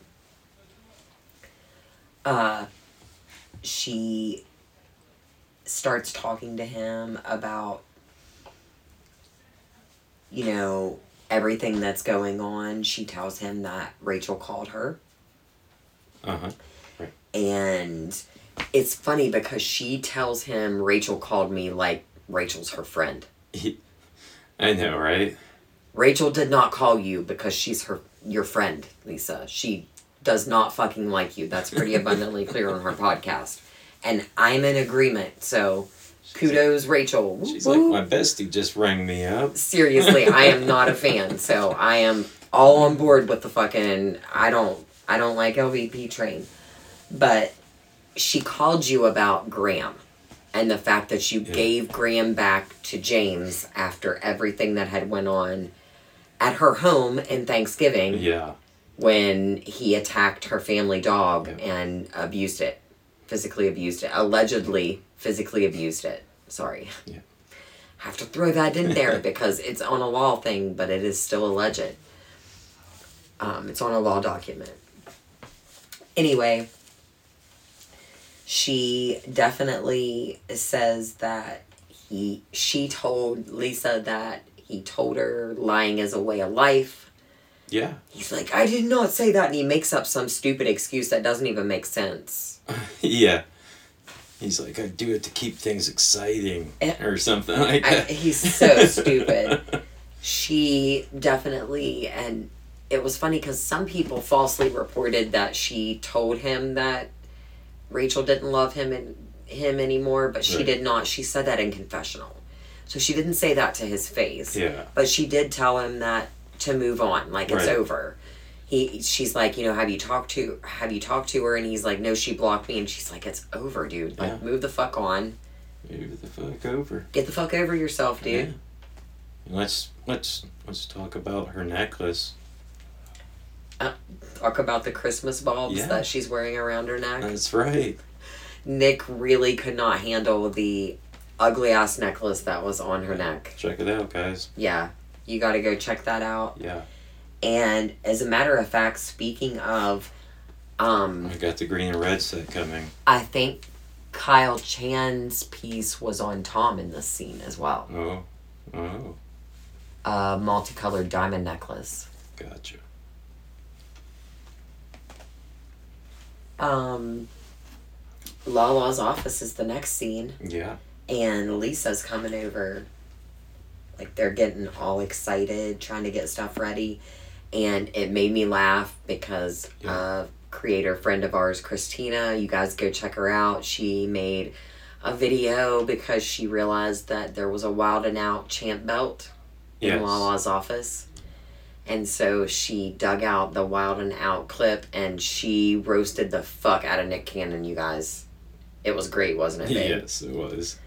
Uh, she starts talking to him about, you know, everything that's going on. She tells him that Rachel called her. Uh-huh. And it's funny because she tells him Rachel called me like Rachel's her friend. I know, right? Rachel did not call you because she's her your friend, Lisa. She does not fucking like you. That's pretty abundantly clear on her podcast. And I'm in agreement. So kudos, Rachel. She's Woo-woo. like, my bestie just rang me up. Seriously, I am not a fan. So I am all on board with the fucking I don't I don't like L V P train. But she called you about Graham and the fact that you Yeah. gave Graham back to James after everything that had went on at her home in Thanksgiving Yeah. when he attacked her family dog Yeah. and abused it, physically abused it, allegedly physically abused it. Sorry. Yeah. Have to throw that in there because it's on a law thing, but it is still alleged. Um, it's on a law document. Anyway, she definitely says that he she told Lisa that he told her lying is a way of life. Yeah. He's like, I did not say that, and he makes up some stupid excuse that doesn't even make sense. Yeah. He's like, I do it to keep things exciting Eh, or something like I, that. he's so stupid. She definitely, and it was funny because some people falsely reported that she told him that Rachel didn't love him and him anymore, but she Right. did not. She said that in confessional. So she didn't say that to his face. Yeah. But she did tell him that to move on, like it's Right. over. He she's like, you know, have you talked to have you talked to her? And he's like, no, she blocked me. And she's like, it's over, dude. Like, Yeah. move the fuck on. Move the fuck over. Get the fuck over yourself, dude. Yeah. Let's let's let's talk about her necklace. Talk about the Christmas bulbs Yeah. that she's wearing around her neck. That's right. Nick really could not handle the ugly ass necklace that was on her neck. Check it out, guys. Yeah, you got to go check that out. Yeah. And as a matter of fact, speaking of, um, I got the green and red set coming. I think Kyle Chan's piece was on Tom in this scene as well. Oh. Oh. A multicolored diamond necklace. Gotcha. Um, Lala's office is the next scene. Yeah. And Lisa's coming over. Like, they're getting all excited, trying to get stuff ready. And it made me laugh because Yeah. a creator friend of ours, Christina, you guys go check her out. She made a video because she realized that there was a Wild and Out champ belt in Yes. Lala's office. And so she dug out the Wild and Out clip and she roasted the fuck out of Nick Cannon, you guys. It was great, wasn't it, babe? Yes, it was.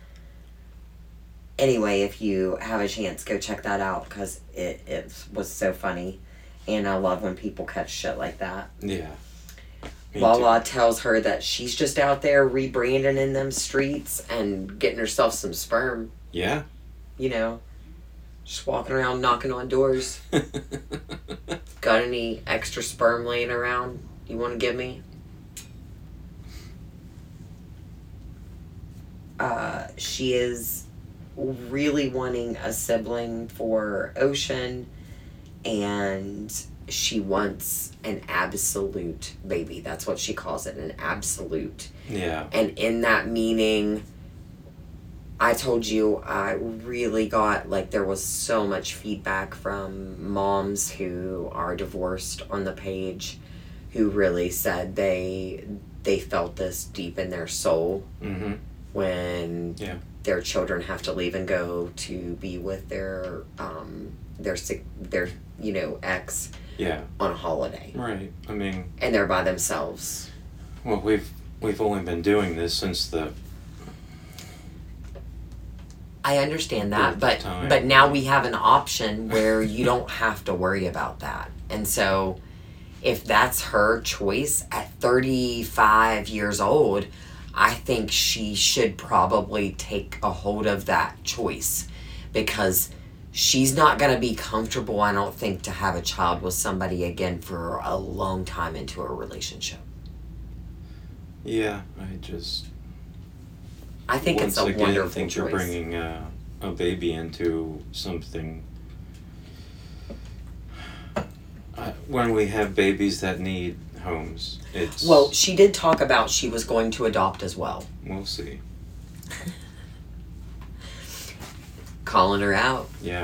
Anyway, if you have a chance, go check that out because it, it was so funny. And I love when people catch shit like that. Yeah. Me Lala too. tells her that she's just out there rebranding in them streets and getting herself some sperm. Yeah. You know, just walking around knocking on doors. Got any extra sperm laying around you want to give me? Uh, she is really wanting a sibling for Ocean, and she wants an absolute baby. That's what she calls it, an absolute. Yeah. And in that meaning, I told you I really got, like, there was so much feedback from moms who are divorced on the page who really said they they felt this deep in their soul. Mm-hmm. When yeah. their children have to leave and go to be with their um their their you know ex yeah on a holiday, right. I mean, and they're by themselves. Well, we've we've only been doing this since the I understand that, but time. but now we have an option where you don't have to worry about that. And so if that's her choice at thirty-five years old, I think she should probably take a hold of that choice, because she's not going to be comfortable, I don't think, to have a child with somebody again for a long time into a relationship. Yeah, I just... I think Once it's a again, wonderful I think choice. you're bringing uh, a baby into something... Uh, when we have babies that need homes, it's... Well, she did talk about she was going to adopt as well. We'll see. Calling her out. Yeah.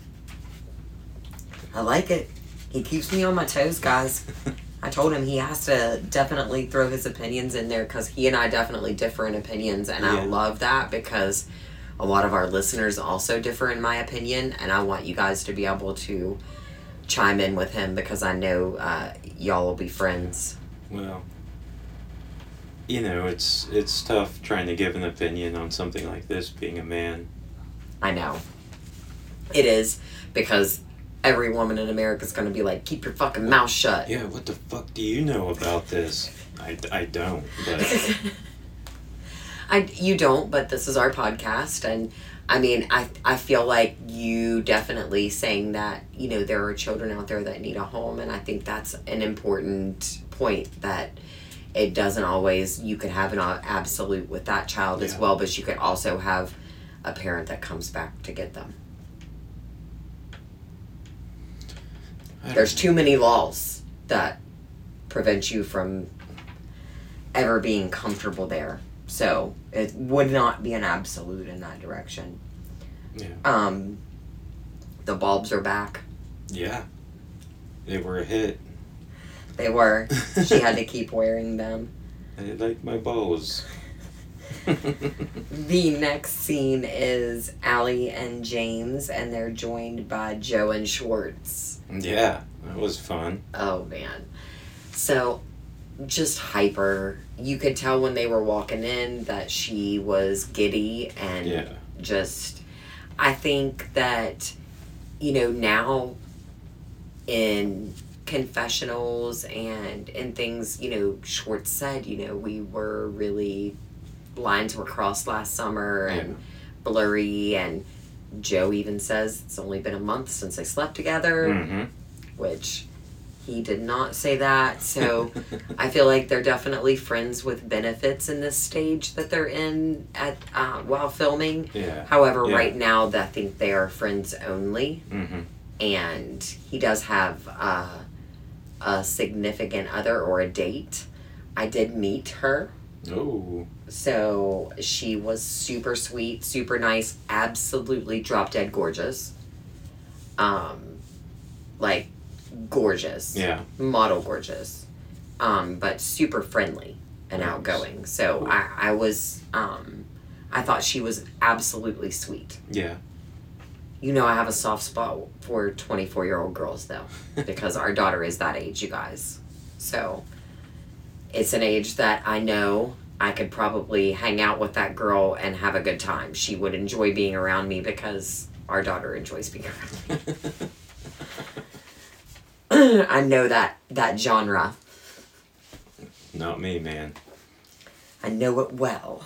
I like it. He keeps me on my toes, guys. I told him he has to definitely throw his opinions in there, because he and I definitely differ in opinions, and Yeah. I love that, because a lot of our listeners also differ in my opinion, and I want you guys to be able to chime in with him, because I know uh, y'all will be friends. Well, you know, it's it's tough trying to give an opinion on something like this, being a man. I know. It is, because every woman in America is going to be like, keep your fucking mouth shut. Yeah, what the fuck do you know about this? I, I don't, but... I, you don't, but this is our podcast, and I mean, I I feel like you definitely saying that, you know, there are children out there that need a home, and I think that's an important point, that it doesn't always, you could have an absolute with that child as Yeah. well, but you could also have a parent that comes back to get them. There's too many laws that prevent you from ever being comfortable there. So it would not be an absolute in that direction. Yeah. Um, the bulbs are back. Yeah. They were a hit. They were. She had to keep wearing them. I like my bows. The next scene is Allie and James, and they're joined by Joe and Schwartz. Yeah, that was fun. Oh, man. So, just hyper. You could tell when they were walking in that she was giddy and Yeah. just... I think that, you know, now in confessionals and and things, you know, Schwartz said, you know, we were really... lines were crossed last summer and Yeah. blurry, and Joe even says it's only been a month since they slept together, Mm-hmm. which he did not say that. So I feel like they're definitely friends with benefits in this stage that they're in at uh, while filming. Yeah. However, Yeah. right now I think they are friends only, Mm-hmm. and he does have uh, a significant other or a date. I did meet her. Oh. So she was super sweet, super nice, absolutely drop dead gorgeous. Um, like gorgeous. Yeah. Model gorgeous. Um, but super friendly and Nice. outgoing. So I, I was, um, I thought she was absolutely sweet. Yeah. You know, I have a soft spot for twenty-four year old girls though, because our daughter is that age, you guys. So it's an age that I know I could probably hang out with that girl and have a good time. She would enjoy being around me because our daughter enjoys being around me. I know that that genre. Not me, man. I know it well.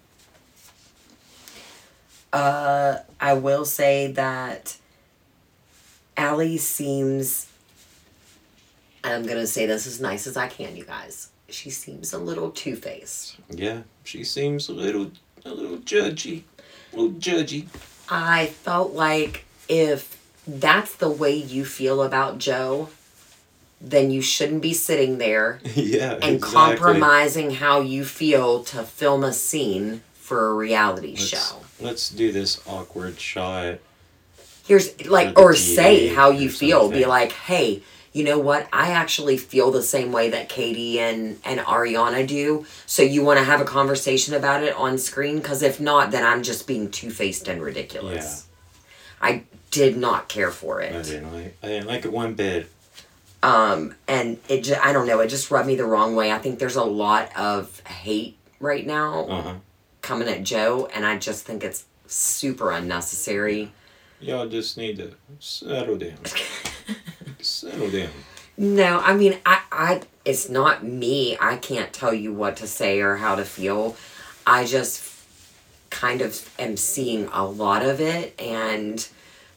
Uh, I will say that Allie seems, I'm going to say this as nice as I can, you guys. She seems a little two-faced. Yeah, she seems a little, a little judgy. A little judgy. I felt like if that's the way you feel about Joe, then you shouldn't be sitting there yeah, and exactly. compromising how you feel to film a scene for a reality let's, show. Let's do this awkward shot. Here's, like, or say how you feel. Be like, hey, you know what? I actually feel the same way that Katie and, and Ariana do. So you want to have a conversation about it on screen? Because if not, then I'm just being two-faced and ridiculous. Yeah. I did not care for it. I didn't like, I didn't like it one bit. Um, and it just, I don't know, it just rubbed me the wrong way. I think there's a lot of hate right now uh-huh. coming at Joe, and I just think it's super unnecessary. Y'all just need to settle down. Settle down. No, I mean, I, I, it's not me. I can't tell you what to say or how to feel. I just kind of am seeing a lot of it, and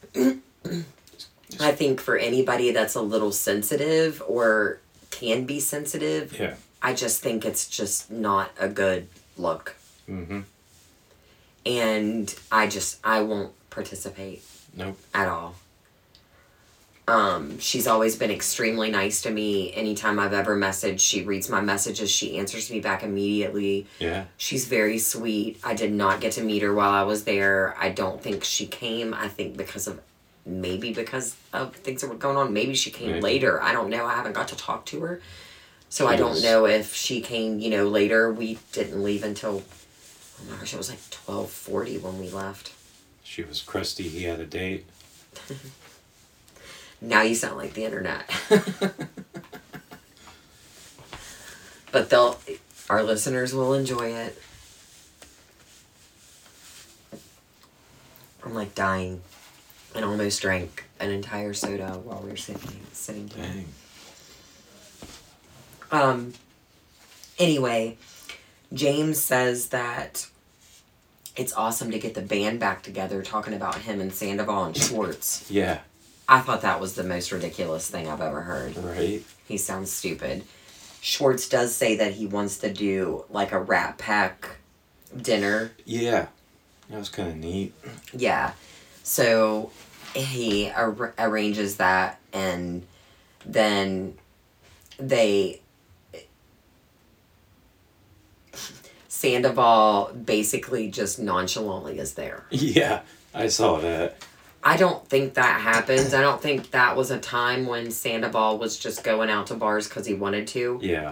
I think for anybody that's a little sensitive or can be sensitive, yeah. I just think it's just not a good look. Mm-hmm. And I just, I won't participate. Nope. At all. Um, she's always been extremely nice to me. Anytime I've ever messaged, she reads my messages. She answers me back immediately. Yeah. She's very sweet. I did not get to meet her while I was there. I don't think she came. I think because of, maybe because of things that were going on. Maybe she came maybe. later. I don't know. I haven't got to talk to her. So she I don't was... know if she came, you know, later. We didn't leave until, oh my gosh, it was like twelve forty when we left. She was crusty. He had a date. Now you sound like the internet. But they'll, our listeners will enjoy it. I'm like dying. And almost drank an entire soda while we were sitting sitting here. Dang. Um. Anyway, James says that it's awesome to get the band back together, talking about him and Sandoval and Schwartz. Yeah. I thought that was the most ridiculous thing I've ever heard. Right. He sounds stupid. Schwartz does say that he wants to do like a Rat Pack dinner. Yeah. That was kind of neat. Yeah. So he ar- arranges that, and then they... Sandoval basically just nonchalantly is there. Yeah, I saw that. I don't think that happens. I don't think that was a time when Sandoval was just going out to bars because he wanted to. Yeah.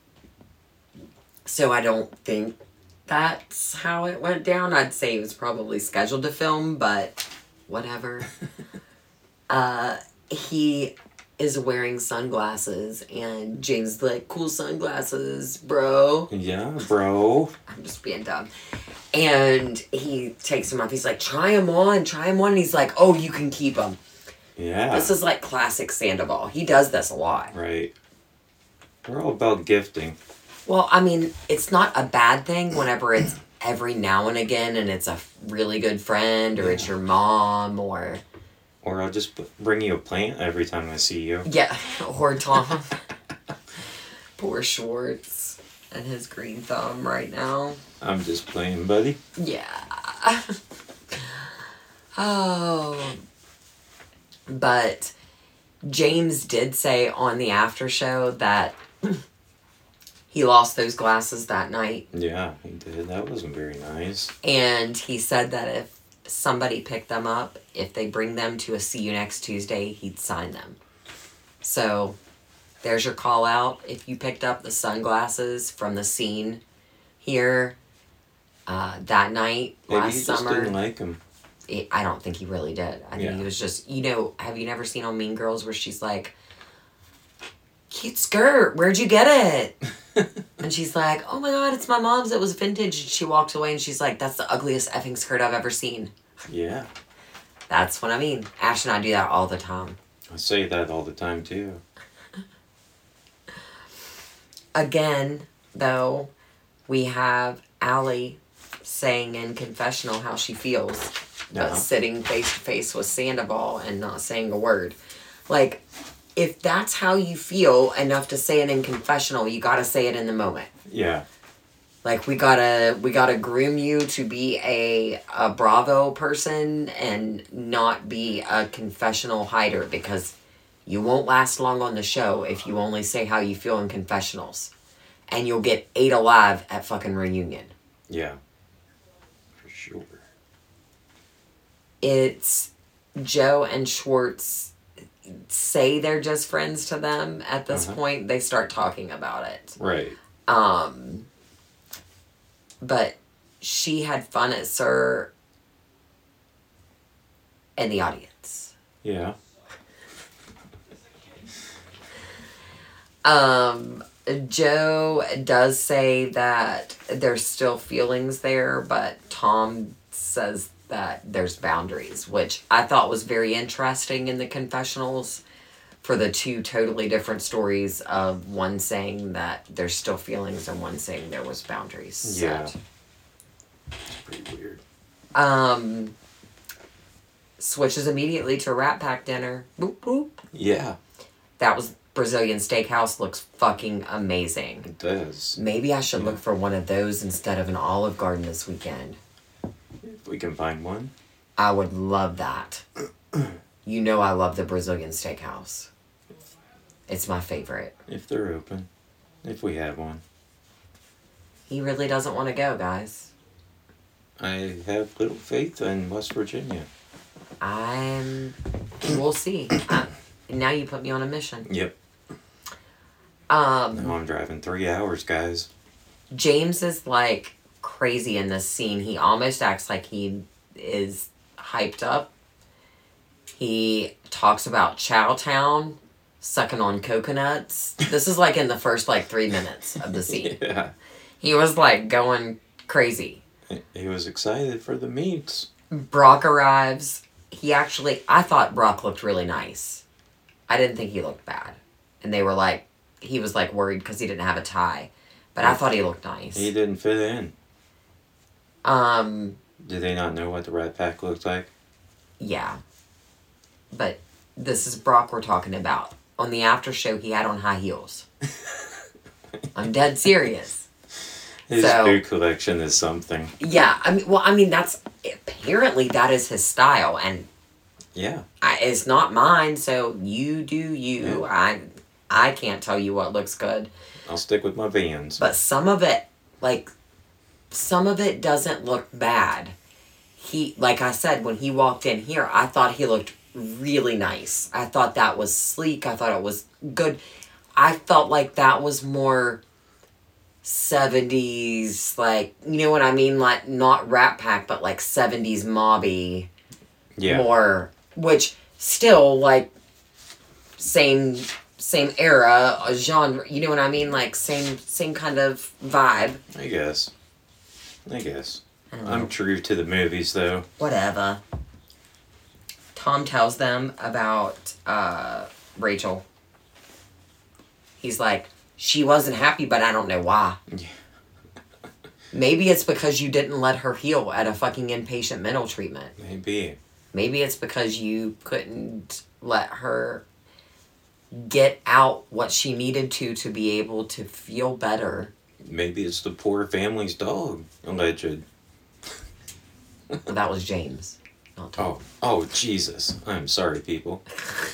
So I don't think that's how it went down. I'd say it was probably scheduled to film, but whatever. uh, he is wearing sunglasses, and James is like, cool sunglasses, bro. Yeah, bro. I'm just being dumb. And he takes them off. He's like, try them on, try them on. And he's like, oh, you can keep them. Yeah. This is like classic Sandoval. He does this a lot. Right. We're all about gifting. Well, I mean, it's not a bad thing whenever it's every now and again and it's a really good friend or yeah. it's your mom or... Or I'll just bring you a plant every time I see you. Yeah, or Tom. Poor Schwartz and his green thumb right now. I'm just playing, buddy. Yeah. Oh. But James did say on the after show that he lost those glasses that night. Yeah, he did. That wasn't very nice. And he said that if somebody picked them up, if they bring them to a See You Next Tuesday, he'd sign them. So there's your call out. If you picked up the sunglasses from the scene here uh, that night Maybe last he summer. Just didn't like them. I don't think he really did. I think yeah. he was just, you know, have you never seen on Mean Girls where she's like, cute skirt, where'd you get it? And she's like, oh my god, it's my mom's, it was vintage. And she walks away and she's like, that's the ugliest effing skirt I've ever seen. Yeah. That's what I mean. Ash and I do that all the time. I say that all the time too. again, though, we have Allie saying in confessional how she feels, but Uh-huh. sitting face to face with Sandoval and not saying a word. Like, if that's how you feel enough to say it in confessional, you gotta say it in the moment. Yeah. Like, we gotta we gotta groom you to be a a Bravo person and not be a confessional hider, because you won't last long on the show if you only say how you feel in confessionals. And you'll get ate alive at fucking reunion. Yeah. For sure. It's Joe and Schwartz say they're just friends to them. At this Uh-huh. point, they start talking about it. Right. Um, but she had fun at Sir in the audience. Yeah. Um, Joe does say that there's still feelings there, but Tom says that there's boundaries, which I thought was very interesting in the confessionals for the two totally different stories of one saying that there's still feelings and one saying there was boundaries Yeah. set. It's pretty weird. Um, switches immediately to Rat Pack dinner. Boop, boop. Yeah. That was Brazilian Steakhouse. Looks fucking amazing. It does. Maybe I should Yeah. look for one of those instead of an Olive Garden this weekend. If we can find one. I would love that. You know I love the Brazilian Steakhouse. It's my favorite. If they're open. If we have one. He really doesn't want to go, guys. I have little faith in West Virginia. I'm... We'll see. I, now you put me on a mission. Yep. Um, Now I'm driving three hours, guys. James is like crazy in this scene. He almost acts like he is hyped up. He talks about Chowtown, sucking on coconuts. This is like in the first like three minutes of the scene. Yeah. He was like going crazy. He was excited for the meats. Brock arrives. He actually, I thought Brock looked really nice. I didn't think he looked bad. And they were like, he was like worried because he didn't have a tie. But I thought he looked nice. He didn't fit in. Um, Did they not know what the Rat Pack looked like? yeah. But this is Brock we're talking about. On the after show, he had on high heels. I'm dead serious. His So- boot collection is something. Yeah, I mean, well, I mean, that's, apparently that is his style. And Yeah. I, it's not mine, so you do you. I I can't tell you what looks good. I'll stick with my Vans. But some of it, like, some of it doesn't look bad. He, like I said, when he walked in here, I thought he looked really nice. I thought that was sleek. I thought it was good. I felt like that was more seventies, like, you know what I mean? Like, not Rat Pack, but like seventies mobby. Yeah. More, which still, like, same same era, uh, genre, you know what I mean? Like, same same kind of vibe. I guess. I guess. I don't know. I'm true to the movies, though. Whatever. Tom tells them about uh, Rachel. He's like, she wasn't happy, but I don't know why. Yeah. Maybe it's because you didn't let her heal at a fucking inpatient mental treatment. Maybe. Maybe it's because you couldn't let her get out what she needed to to be able to feel better. Maybe it's the poor family's dog. Alleged. That was James, not Tom. Oh. Oh, Jesus. I'm sorry, people.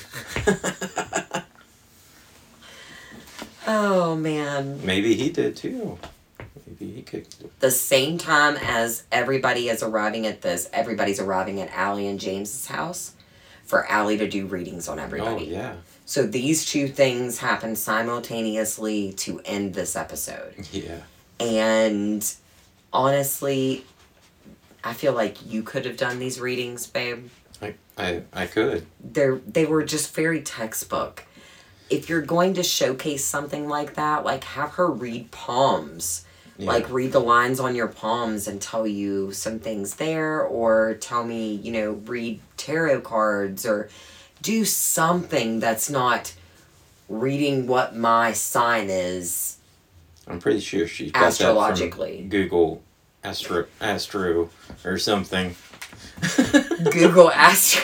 Oh, man. Maybe he did, too. Maybe he kicked it. The same time as everybody is arriving at this, everybody's arriving at Allie and James's house for Allie to do readings on Oh, everybody. yeah. So these two things happen simultaneously to end this episode. Yeah. And honestly, I feel like you could have done these readings, babe. I, I, I could. They're, they were just very textbook. If you're going to showcase something like that, like, have her read palms. Yeah. Like, read the lines on your palms and tell you some things there, or tell me, you know, read tarot cards, or do something that's not reading what my sign is I'm pretty sure she got Astrologically. that from Google Astro, Astro or something. Google Astro.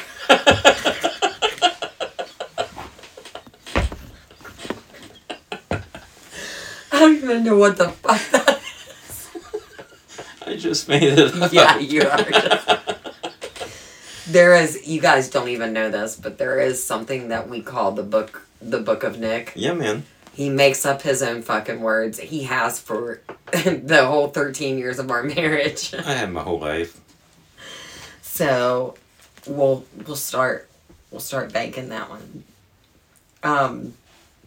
I don't even know what the fuck that is. I just made it up. Yeah, you are. There is, you guys don't even know this, but there is something that we call the book, the Book of Nick. Yeah, man. He makes up his own fucking words. He has for the whole thirteen years of our marriage. I had my whole life. So, we'll we'll start we'll start banking that one. Um,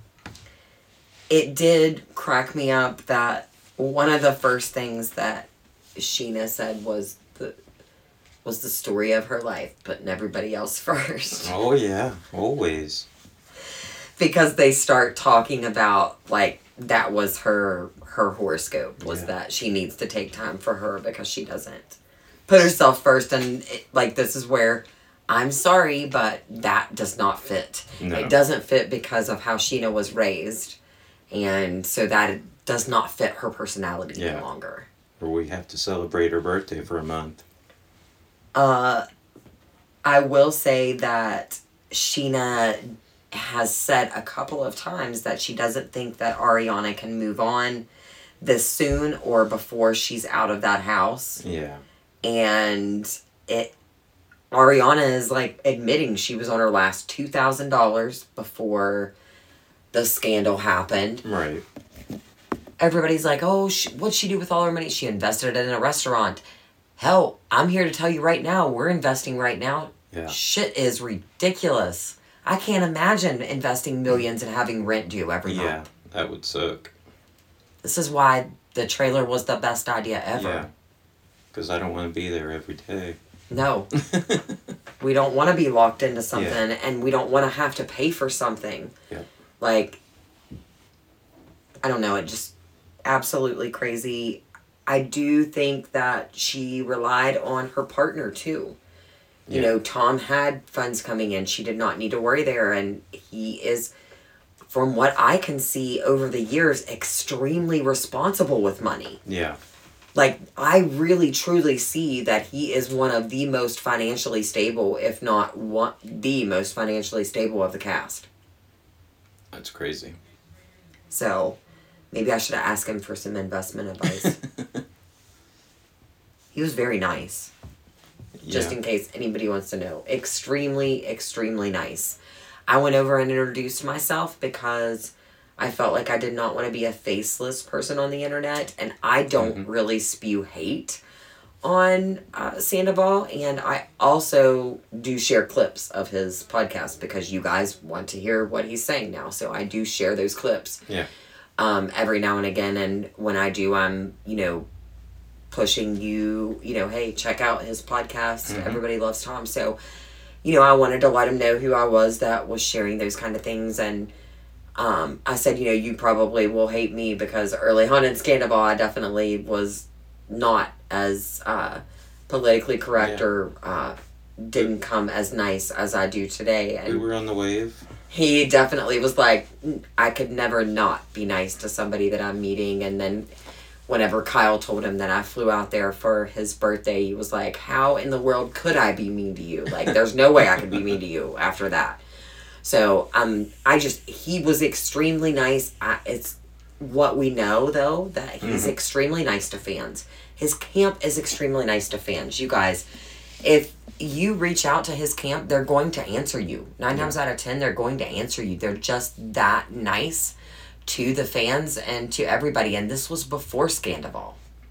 it did crack me up that one of the first things that Sheena said was the was the story of her life, putting everybody else first. Oh yeah, always. Because they start talking about, like, that was her her horoscope, was Yeah. that she needs to take time for her because she doesn't put herself first. And, it, like, this is where, I'm sorry, but that does not fit. No. It doesn't fit because of how Sheena was raised. And so that does not fit her personality Yeah. any longer. Or we have to celebrate her birthday for a month. Uh, I will say that Sheena has said a couple of times that she doesn't think that Ariana can move on this soon or before she's out of that house. Yeah. And it Ariana is like admitting she was on her last two thousand dollars before the scandal happened. Right. Everybody's like, oh, she, what'd she do with all her money? She invested it in a restaurant. Hell, I'm here to tell you right now, we're investing right now. Yeah. Shit is ridiculous. I can't imagine investing millions and having rent due every Yeah, month. that would suck. This is why the trailer was the best idea ever. Yeah. Because I don't want to be there every day. No. We don't want to be locked into something, Yeah. and we don't want to have to pay for something. Yeah. Like, I don't know, it just absolutely crazy. I do think that she relied on her partner too. You Yeah. know, Tom had funds coming in. She did not need to worry there. And he is, from what I can see over the years, extremely responsible with money. Yeah. Like, I really truly see that he is one of the most financially stable, if not one, the most financially stable of the cast. That's crazy. So, maybe I should have asked him for some investment advice. He was very nice. Just Yeah. in case anybody wants to know. Extremely, extremely nice. I went over and introduced myself because I felt like I did not want to be a faceless person on the internet. And I don't Mhm. really spew hate on uh, Sandoval. And I also do share clips of his podcast because you guys want to hear what he's saying now. So I do share those clips. Yeah. Um, every now and again. And when I do, I'm, you know, pushing you, you know, hey, check out his podcast. Mhm. Everybody loves Tom. So, you know, I wanted to let him know who I was that was sharing those kind of things. And um, I said, you know, you probably will hate me because early on in Scandal, I definitely was not as uh, politically correct Yeah. or uh, didn't come as nice as I do today. And We were on the wave. he definitely was like, I could never not be nice to somebody that I'm meeting. And then whenever Kyle told him that I flew out there for his birthday, he was like, how in the world could I be mean to you? Like, there's no way I could be mean to you after that. So, um, I just, he was extremely nice. I, it's what we know, though, that he's Mhm. extremely nice to fans. His camp is extremely nice to fans. You guys, if you reach out to his camp, they're going to answer you. Nine Yeah. times out of ten, they're going to answer you. They're just that nice to the fans and to everybody. And this was before Scandival.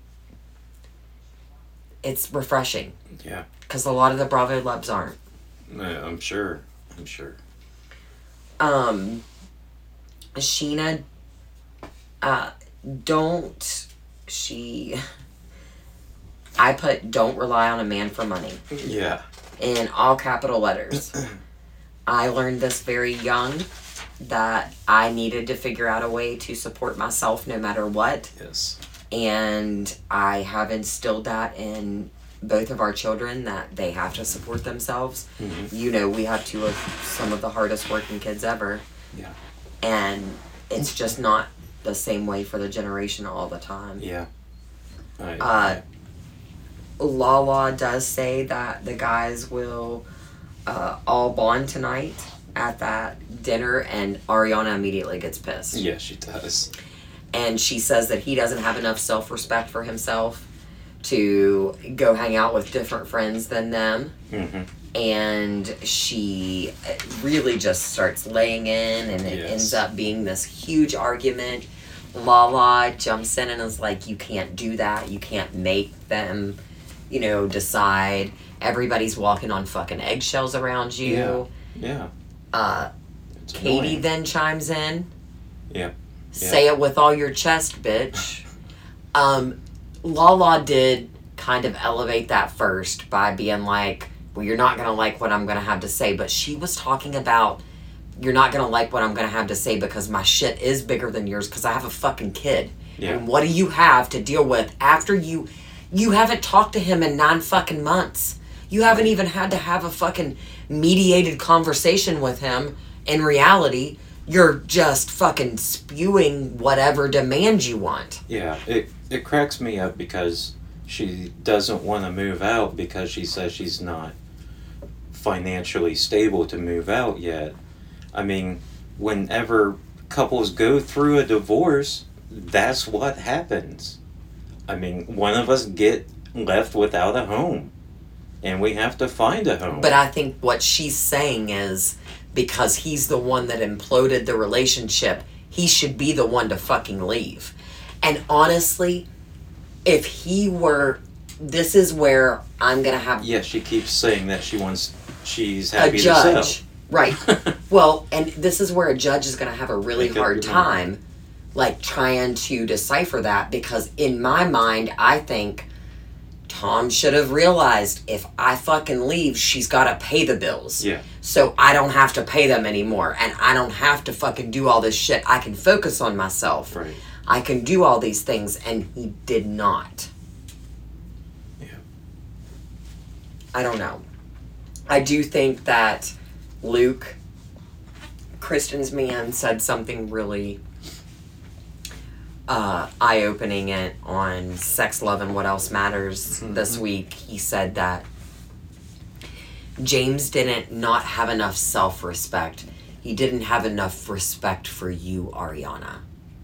It's refreshing. Yeah. Because a lot of the Bravo Lebs aren't. Uh, I'm sure. I'm sure. Um, Sheena, uh, don't, she, I put don't rely on a man for money Yeah. in all capital letters. I learned this very young, that I needed to figure out a way to support myself no matter what. Yes. And I have instilled that in both of our children, that they have to support themselves. Mhm. You know, we have two of some of the hardest working kids ever. Yeah. And it's just not the same way for the generation all the time. Yeah. I, Uh, Lala does say that the guys will uh, all bond tonight at that dinner, and Ariana immediately gets pissed. yeah, she does. And she says that he doesn't have enough self-respect for himself to go hang out with different friends than them. Mm-hmm. And she really just starts laying in, and it Yes. ends up being this huge argument. Lala jumps in and is like, you can't do that. You can't make them, you know, decide. Everybody's walking on fucking eggshells around you. Yeah. Uh, It's Katie annoying. then chimes in. Yeah. Say it with all your chest, bitch. um, Lala did kind of elevate that first by being like, well, you're not going to like what I'm going to have to say. But she was talking about, you're not going to like what I'm going to have to say because my shit is bigger than yours because I have a fucking kid. Yeah. And what do you have to deal with after you, you haven't talked to him in nine fucking months. You haven't even had to have a fucking mediated conversation with him. In reality, you're just fucking spewing whatever demand you want. Yeah, it it cracks me up because she doesn't want to move out because she says she's not financially stable to move out yet. I mean, whenever couples go through a divorce, that's what happens. I mean, one of us get left without a home, and we have to find a home. But I think what she's saying is, because he's the one that imploded the relationship, he should be the one to fucking leave. And honestly, if he were, this is where I'm gonna have yeah, she keeps saying that she wants, she's a happy to judge. sell. Right. Well, and this is where a judge is gonna have a really Make up hard your mind. time, like trying to decipher that, because in my mind, I think Tom should have realized if I fucking leave, she's gotta pay the bills. Yeah. So I don't have to pay them anymore, and I don't have to fucking do all this shit. I can focus on myself. Right. I can do all these things, and he did not. Yeah. I don't know. I do think that Luke, Kristen's man, said something really uh, eye-opening it on Sex, Love, and What Else Matters Mhm. this week. He said that James didn't not have enough self-respect. He didn't have enough respect for you, Ariana,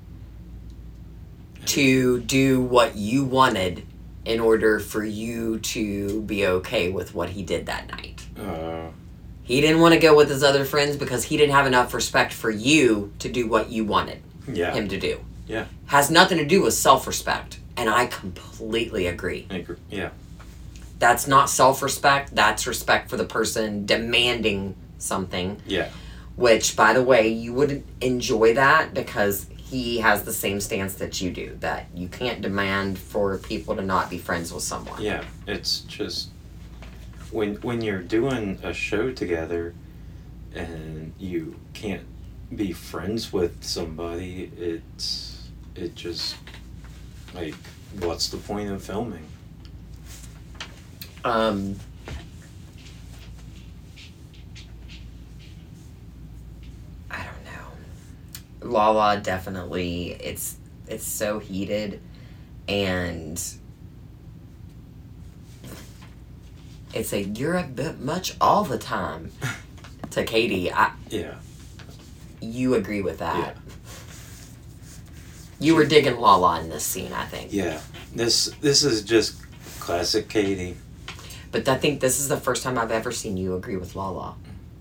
to do what you wanted in order for you to be okay with what he did that night. Uh, He didn't want to go with his other friends because he didn't have enough respect for you to do what you wanted yeah. him to do. Yeah. Has nothing to do with self-respect. And I completely agree. I agree. Yeah. That's not self-respect. That's respect for the person demanding something. Yeah. Which, by the way, you would enjoy that because he has the same stance that you do. That you can't demand for people to not be friends with someone. Yeah. It's just when when you're doing a show together and you can't be friends with somebody, it's it just like what's the point of filming? Um, I don't know. Lala definitely, it's it's so heated, and it's a you're a bit much all the time to Katie. I Yeah. you agree with that? Yeah. You were digging Lala in this scene, I think. Yeah. This this is just classic Katie. But I think this is the first time I've ever seen you agree with Lala.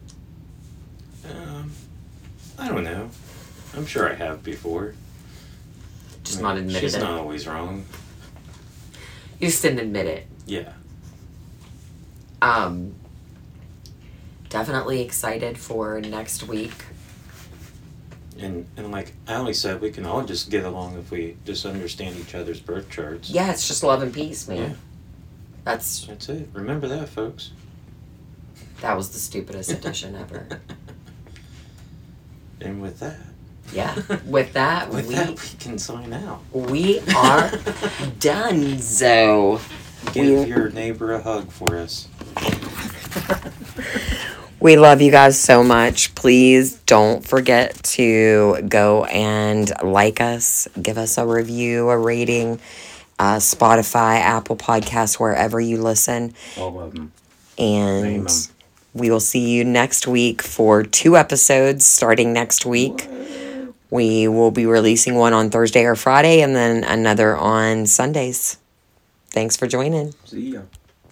Um, I don't know. I'm sure I have before. Just I not mean, admitted she's it. not always wrong. You just didn't admit it. Yeah. Um, definitely excited for next week. And and like Allie said, we can all just get along if we just understand each other's birth charts. Yeah, it's just love and peace, man. Yeah. That's That's it. Remember that, folks. that was the stupidest addition ever. And with that, Yeah. With that, with we that, we can sign out. we are done. So Give your neighbor a hug for us. We love you guys so much. Please don't forget to go and like us, give us a review, a rating, uh, Spotify, Apple Podcasts, wherever you listen. All of them. And we will see you next week for two episodes starting next week. What? We will be releasing one on Thursday or Friday and then another on Sundays. Thanks for joining. See ya.